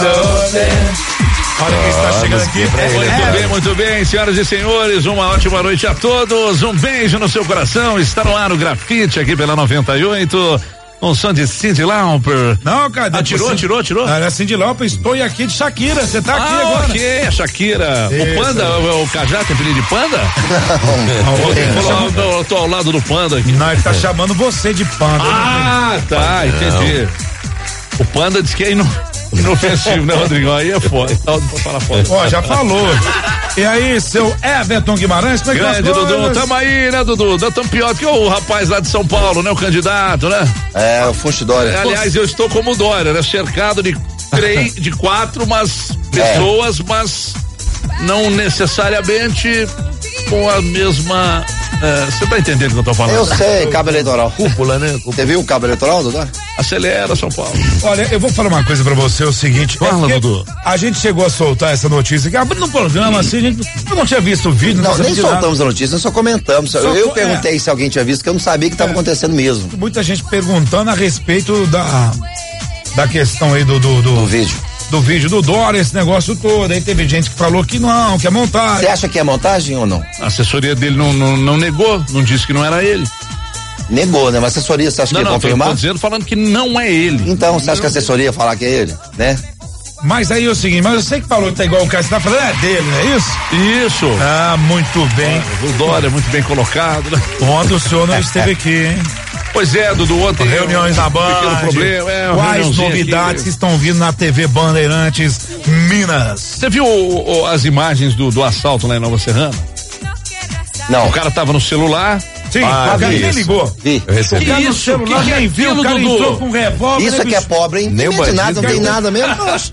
Olha quem está Ah, chegando mas aqui. pra ele, É, Muito bem, muito bem, senhoras e senhores, uma ótima noite a todos, um beijo no seu coração, está no ar o Grafite aqui pela noventa e oito, um som de Cyndi Lauper. Não, cara. Ah, tirou, tirou, tirou? Olha, Cyndi Lauper, estou aqui de Shakira, você tá aqui Ah, agora. ok, a Shakira. Isso. O Panda, o, o Cajá tem apelido de Panda? Não, Ele não, falou, não, eu, eu tô ao lado do Panda aqui. não, ele tá chamando você de panda. Ah, tá, entendi. O Panda disse que é ino, inofensivo, né, Rodrigo? Aí é foda. Então, vou falar foda. Ó, já falou. E aí, seu Everton Guimarães, como é que tá as Grande, Dudu. coisas? Tamo aí, né, Dudu? Tá tão pior que o rapaz lá de São Paulo, né? O candidato, né? É, o Funch Dória. Aliás, eu estou como o Dória, né? Cercado de três, de quatro, mas pessoas, mas não necessariamente com a mesma. Você tá entendendo o que eu tô falando? Eu sei, cabo eleitoral. Cúpula, né? Você viu o cabo eleitoral, Dudu? Acelera, São Paulo. Olha, eu vou falar uma coisa pra você, é o seguinte. Fala, é que Dudu. A gente chegou a soltar essa notícia aqui, abrindo um programa assim, a gente, eu não tinha visto o vídeo. Não, sabia nem de nada. soltamos a notícia, nós só comentamos. Só eu co- perguntei se alguém tinha visto, que eu não sabia que estava É. acontecendo mesmo. Muita gente perguntando a respeito da, da questão aí do, do, do, No vídeo. do vídeo do Dória, esse negócio todo. Aí teve gente que falou que não, que é montagem. Você acha que é montagem ou não? A assessoria dele não, não, não negou, não disse que não era ele. Negou, né? Mas a assessoria, você acha Não, que ia não, tô, confirmar? tô dizendo falando que não é ele. Então, você acha que a assessoria ia falar que é ele, né? Mas aí é o seguinte, mas eu sei que falou que tá igual o cara, você tá falando, é dele, não é isso? Isso. Ah, muito bem. O Dória, muito bem colocado, né? Ontem o senhor não esteve aqui, hein? Pois é, Dudu, ontem. Reuniões na Band. Pequeno problema, é, Quais novidades aqui estão vindo na T V Bandeirantes Minas? Você viu o, o, as imagens do, do assalto lá em Nova Serrana? Não. O cara tava no celular. Sim, ah, o cara nem ligou. Vi. Eu recebi. O cara no Isso, celular que nem que viu, é o cara Dudu? entrou com um revólver. Isso aqui é pobre, hein? Nem Não tem nada, não tem nada mesmo.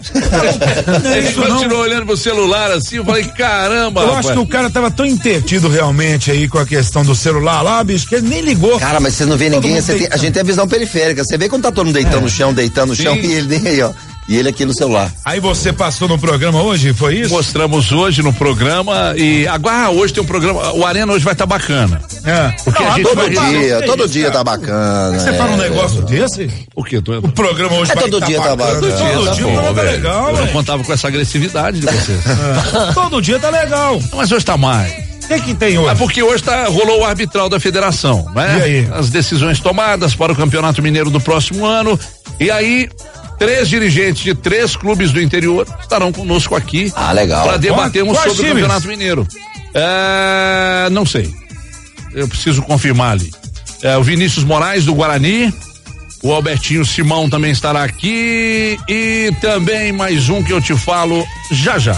Ele continuou olhando pro celular assim, eu falei, caramba. Eu rapaz. acho que o cara tava tão entretido realmente aí com a questão do celular lá, bicho, que ele nem ligou. Cara, mas você não vê Todo ninguém, mundo você tem- a deitando. gente tem a visão periférica. Você vê quando tá todo mundo deitando É. no chão, deitando no chão, Sim. e ele nem aí, ó. E ele aqui no celular. Aí você passou no programa hoje, foi isso? Mostramos hoje no programa e agora ah, hoje tem um programa, o Arena hoje vai estar tá bacana. É. Porque Não, a gente Todo vai dia, que todo isso, dia cara? tá bacana. Você é. fala um negócio desse? O quê? Tô... O programa hoje É vai todo tá dia tá bacana. bacana. Todo tá dia bom, o programa tá velho. legal, Eu não velho. contava com essa agressividade de vocês. É. Todo dia tá legal. Mas hoje tá mais. O que que tem hoje? É porque hoje tá, rolou o arbitral da federação, né? E aí? As decisões tomadas para o Campeonato Mineiro do próximo ano. E aí, três dirigentes de três clubes do interior estarão conosco aqui. Ah, legal. Para debatermos Quais sobre times? o Campeonato Mineiro. É, não sei. Eu preciso confirmar ali. É, o Vinícius Moraes do Guarani. O Albertinho Simão também estará aqui. E também mais um que eu te falo já já.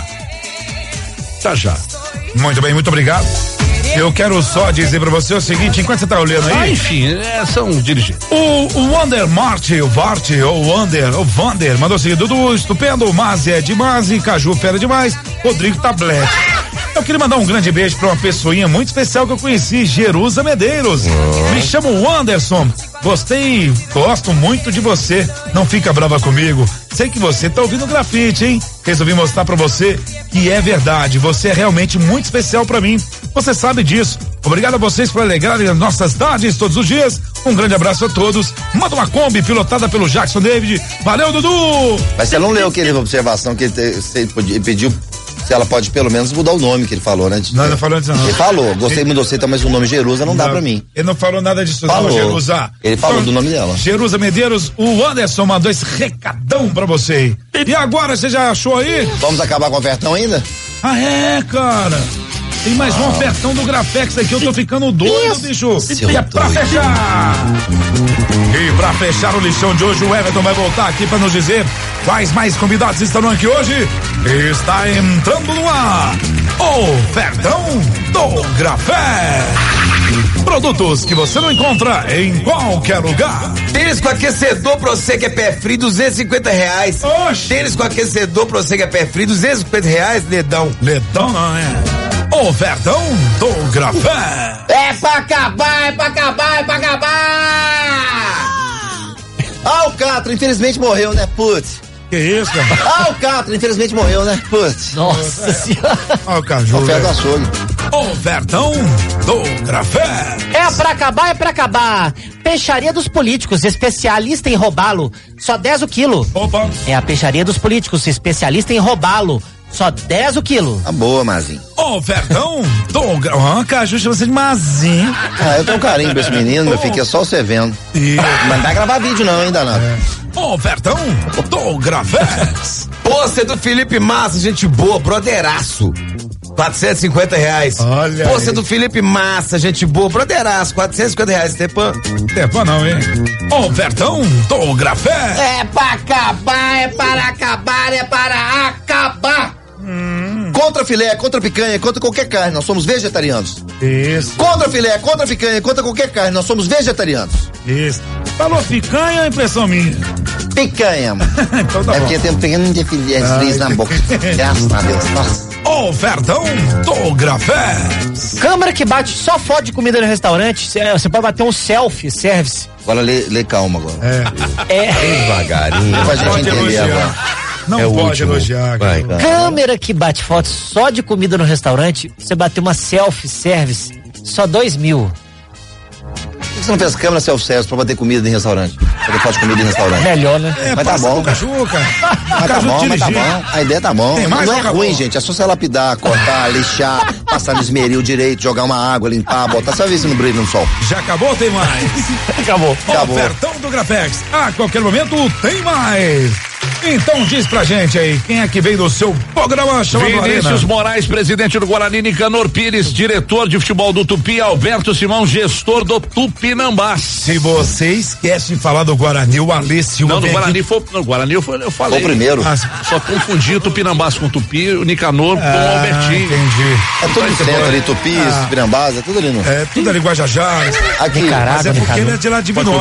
Já já. Muito bem, muito obrigado. Eu quero só dizer pra você o seguinte, enquanto você tá olhando Ah, aí. enfim, é, são dirigentes. O, o Wander Marte, o Vart, ou Wander, o Vander, mandou o seguinte, Dudu, estupendo, Mazi é demais, e Caju fera demais, Rodrigo Tablete. Eu queria mandar um grande beijo pra uma pessoinha muito especial que eu conheci, Jerusa Medeiros. Me chamo Anderson. Gostei, gosto muito de você. Não fica brava comigo. Sei que você tá ouvindo grafite, hein? Resolvi mostrar pra você que é verdade. Você é realmente muito especial pra mim. Você sabe disso. Obrigado a vocês por alegrarem as nossas tardes todos os dias. Um grande abraço a todos. Manda uma Kombi pilotada pelo Jackson David. Valeu, Dudu! Mas você não leu aquele observação que ele, te, você podia- ele pediu se ela pode pelo menos mudar o nome que ele falou, né? De- Não, não falou disso não. Ele falou, gostei muito de você, mas o nome Jerusa não, dá pra mim. Ele não falou nada disso Falou. não, Jerusa. Ele falou do nome dela. Jerusa Medeiros, o Anderson mandou esse recadão pra você. E agora, você já achou aí? Vamos acabar com o ofertão ainda? Ah, é, cara. Tem mais um ofertão do Grafex aqui, eu tô ficando doido, bicho. Seu E é pra doido. fechar. E pra fechar o lixão de hoje, o Everton vai voltar aqui pra nos dizer quais mais convidados estarão aqui hoje. Está entrando no ar, ofertão do Grafex. Produtos que você não encontra em qualquer lugar. Tênis com aquecedor pra você que é pé frio, duzentos e cinquenta reais. Oxi. Tênis com aquecedor pra você que é pé frio, duzentos e cinquenta reais, dedão. Ledão não é. Ofertão do Grafex. É pra acabar, é pra acabar, é pra acabar! Ah, o Catra, infelizmente morreu, né? Putz. Que isso, cara? Ah, o Catra, infelizmente morreu, né? Putz. Nossa senhora. Ó, o Caju. Oferta do velho. açougue. Ofertão do Grafex. É pra acabar, é pra acabar. Peixaria dos Políticos, especialista em roubá-lo. Só dez o quilo. Opa. É a Peixaria dos Políticos, especialista em roubá-lo. Só dez o quilo. Tá boa, Mazinho. Ofertão do Grafex. Ah, Caju chama você de Mazinho. Ah, eu tenho um carinho pra esse menino, meu filho, que é só você vendo. E... Mas não vai gravar vídeo não, hein, danado? Ofertão do Grafex. Pôster do Felipe Massa, gente boa, brotheraço. quatrocentos e cinquenta reais. Olha Pôster aí. do Felipe Massa, gente boa, brotheraço, quatrocentos e cinquenta reais. Tepan. Tempo não, hein? Ofertão do Grafex. É pra acabar, é para acabar, é para acabar. Hum. Contra filé, contra picanha, contra qualquer carne, nós somos vegetarianos. Isso, Contra filé, contra picanha, contra qualquer carne, nós somos vegetarianos. isso. Falou picanha, é impressão minha. Picanha, mano. Então tá É bom. porque tem um pequeno de filé Ai. na boca. Graças a Deus. Nossa. Ofertão do Grafex. Câmera que bate só foto de comida no restaurante. Cê- Você pode bater um selfie, service. Agora lê, lê calma agora. É. É. Devagarinho. Pra gente Pode entender elogiar. agora. Não É o pode último. elogiar. Vai. Caju. Câmera que bate foto só de comida no restaurante. Você bater uma selfie, service. Só dois mil. Por que você não fez câmera self-service pra bater comida em restaurante? Pra ter foto de comida em restaurante? Melhor, né? É, Mas tá passa bom. pro Caju, cara. Mas tá Caju bom, mas tá dirigir. bom. A ideia tá bom. Tem mais não é ou acabou? ruim, gente. É só você lapidar, cortar, lixar, passar no esmeril direito, jogar uma água, limpar, botar. Só ver se não brilha no sol. Já acabou ou tem mais? Acabou. Acabou. Ofertão do Grafex. A qualquer momento tem mais. Então diz pra gente aí, quem é que veio do seu programa chamado Vinícius Arena? Moraes, presidente do Guarani, Nicanor Pires, diretor de futebol do Tupi, Alberto Simão, gestor do Tupinambás. Se você esquece de falar do Guarani, o Alê Silva. Não, no vem Guarani aqui. foi, no Guarani eu, foi, eu falei. Foi o primeiro. Ah, só confundi o Tupinambás com o Tupi, o Nicanor Ah, com o Albertinho. Entendi. É tudo diferente ali, Tupi, Ah. Pirambás, é tudo ali no. É tudo ali Guajajara. Aqui. Mas é porque ele é de lá de Minas.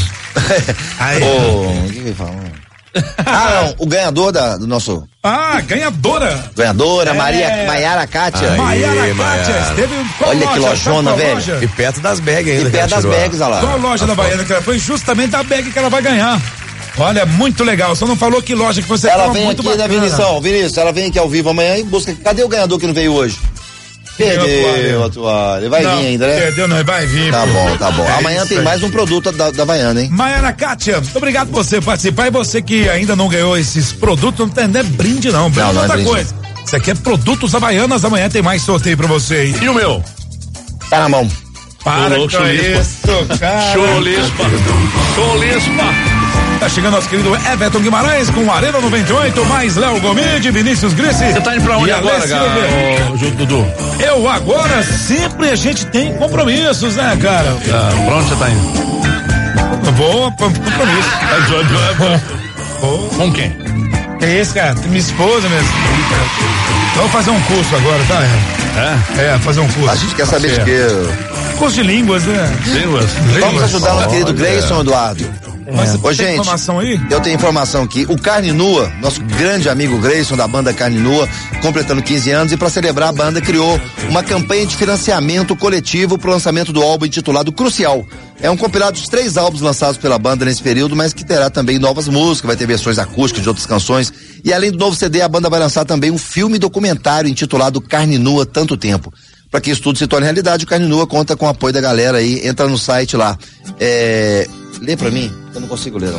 Aí. Ô, o que que ele falou? Ah, não, o ganhador da, do nosso. Ah, ganhadora. Ganhadora, É. Maria, Maiara Kátia. Aí, Maiara Kátia, esteve em qual Olha que loja? lojona, Sabe qual velho. loja? E perto das bags ainda. E perto das bags, olha lá. Qual loja da Baiana que ela foi? Justamente a bag que ela vai ganhar. Olha, muito legal. Só não falou que loja que você Ela tava vem muito aqui, né, bacana. Vinição? Vinícius, ela vem aqui ao vivo amanhã e busca. Cadê o ganhador que não veio hoje? Perdeu a toalha. Vai Não, vir ainda, né? Perdeu, não, vai vir. Tá pô. bom, tá bom. É Amanhã isso tem aí. mais um produto da, da Havaiana, hein? Maiara Kátia, muito obrigado por você participar. E você que ainda não ganhou esses produtos, não tem, não é brinde, não. Brinde Não, é não é outra brinde. coisa. Isso aqui é produtos Havaianas. Amanhã tem mais sorteio pra você, hein? E o meu? Tá na mão. Para Ô, louco, com chulispa. isso, cara. Chulispa. Chulispa. Tá chegando nosso querido Everton Guimarães com Arena noventa e oito, mais Léo Gomide, Vinícius Grissi. Você tá indo pra onde e Alê agora, Silva. cara? Ô, Ju- Dudu. Eu agora, sempre a gente tem compromissos, né, cara? Ah, pra onde você tá indo? Eu vou pra compromisso. Vou. Com quem? Que é isso, cara? Minha esposa mesmo. Vamos fazer um curso agora, tá? É? É, fazer um curso. A gente quer saber de Tá quê? certo. Curso de línguas, né? Línguas. Vamos ajudar o nosso querido Gleison, Eduardo. Mas Ô, tem gente, informação aí? eu tenho informação aqui. O Carne Nua, nosso grande amigo Gleison da banda Carne Nua, completando quinze anos, e para celebrar a banda criou uma campanha de financiamento coletivo para o lançamento do álbum intitulado Crucial. É um compilado dos três álbuns lançados pela banda nesse período, mas que terá também novas músicas, vai ter versões acústicas de outras canções. E além do novo C D, a banda vai lançar também um filme documentário intitulado Carne Nua Tanto Tempo. Para que isso tudo se torne realidade, o Carne Nua conta com o apoio da galera aí. Entra no site lá. É... Lê pra mim? Eu não consigo ler, não.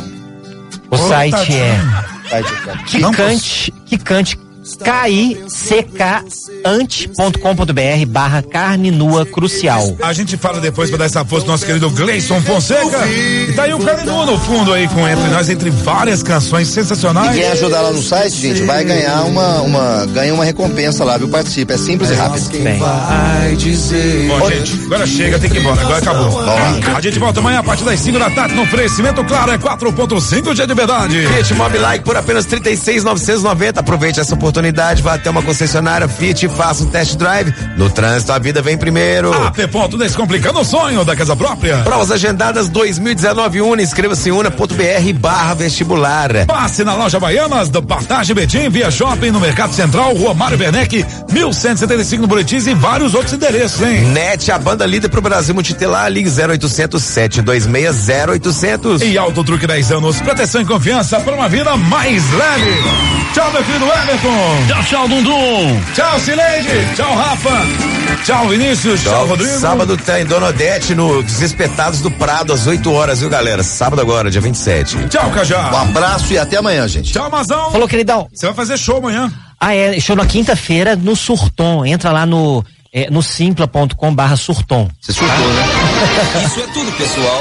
O site é Site aqui. Kikante, Kikante, K I C K ante ponto com ponto B R barra carne nua crucial. A gente fala depois pra dar essa força pro nosso querido Gleison Fonseca. E tá aí o Carne Nua no fundo aí com Entre Nós, entre várias canções E sensacionais. quem ajudar lá no site, gente, vai ganhar uma, uma, ganha uma recompensa lá, viu? Participa, é simples e rápido. Quem vai dizer? Bom, gente, agora chega, tem que ir embora, agora acabou. A gente volta amanhã a partir das cinco da tarde no oferecimento, claro, é quatro ponto cinco G de verdade. Fiat Mobi Like por apenas trinta e seis mil novecentos e noventa. Aproveite essa oportunidade, vá até uma concessionária Fiat e faça um test drive. No trânsito, a vida vem primeiro. A P Ponto Descomplicando o sonho da casa própria. Provas agendadas dois mil e dezenove Una. Inscreva-se em una.br barra vestibular. Passe na loja Baianas do Partage Betim, via shopping no Mercado Central, Rua Mário Werneck, mil cento e setenta e cinco no Boletins e vários outros endereços, hein? NET, a banda líder pro Brasil Multitelar, ligue zero oitocentos, sete dois seis, zero oitocentos. E Auto Truque dez anos, proteção e confiança para uma vida mais leve. Tchau, meu querido Everton. Tchau, tchau, Dundum. Tchau, Cileide. Tchau, Rafa. Tchau, Vinícius. Tchau, Tchau, Rodrigo. Sábado tem Dona Odete no dos Espetados do Prado às oito horas, viu, galera? Sábado agora, dia vinte e sete. Tchau, Cajá. Um abraço e até amanhã, gente. Tchau, Mazão. Falou, queridão. Você vai fazer show amanhã. Ah, é, show na quinta-feira no Surtom. Entra lá no, é, no simpla ponto com barra Surtom. Você surtou, né? Isso é tudo, pessoal.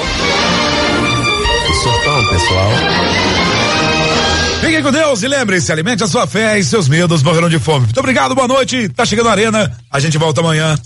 Surtão, pessoal. Fiquem com Deus e lembre-se, alimente a sua fé e seus medos morrerão de fome. Muito obrigado, boa noite. Tá chegando a Arena. A gente volta amanhã.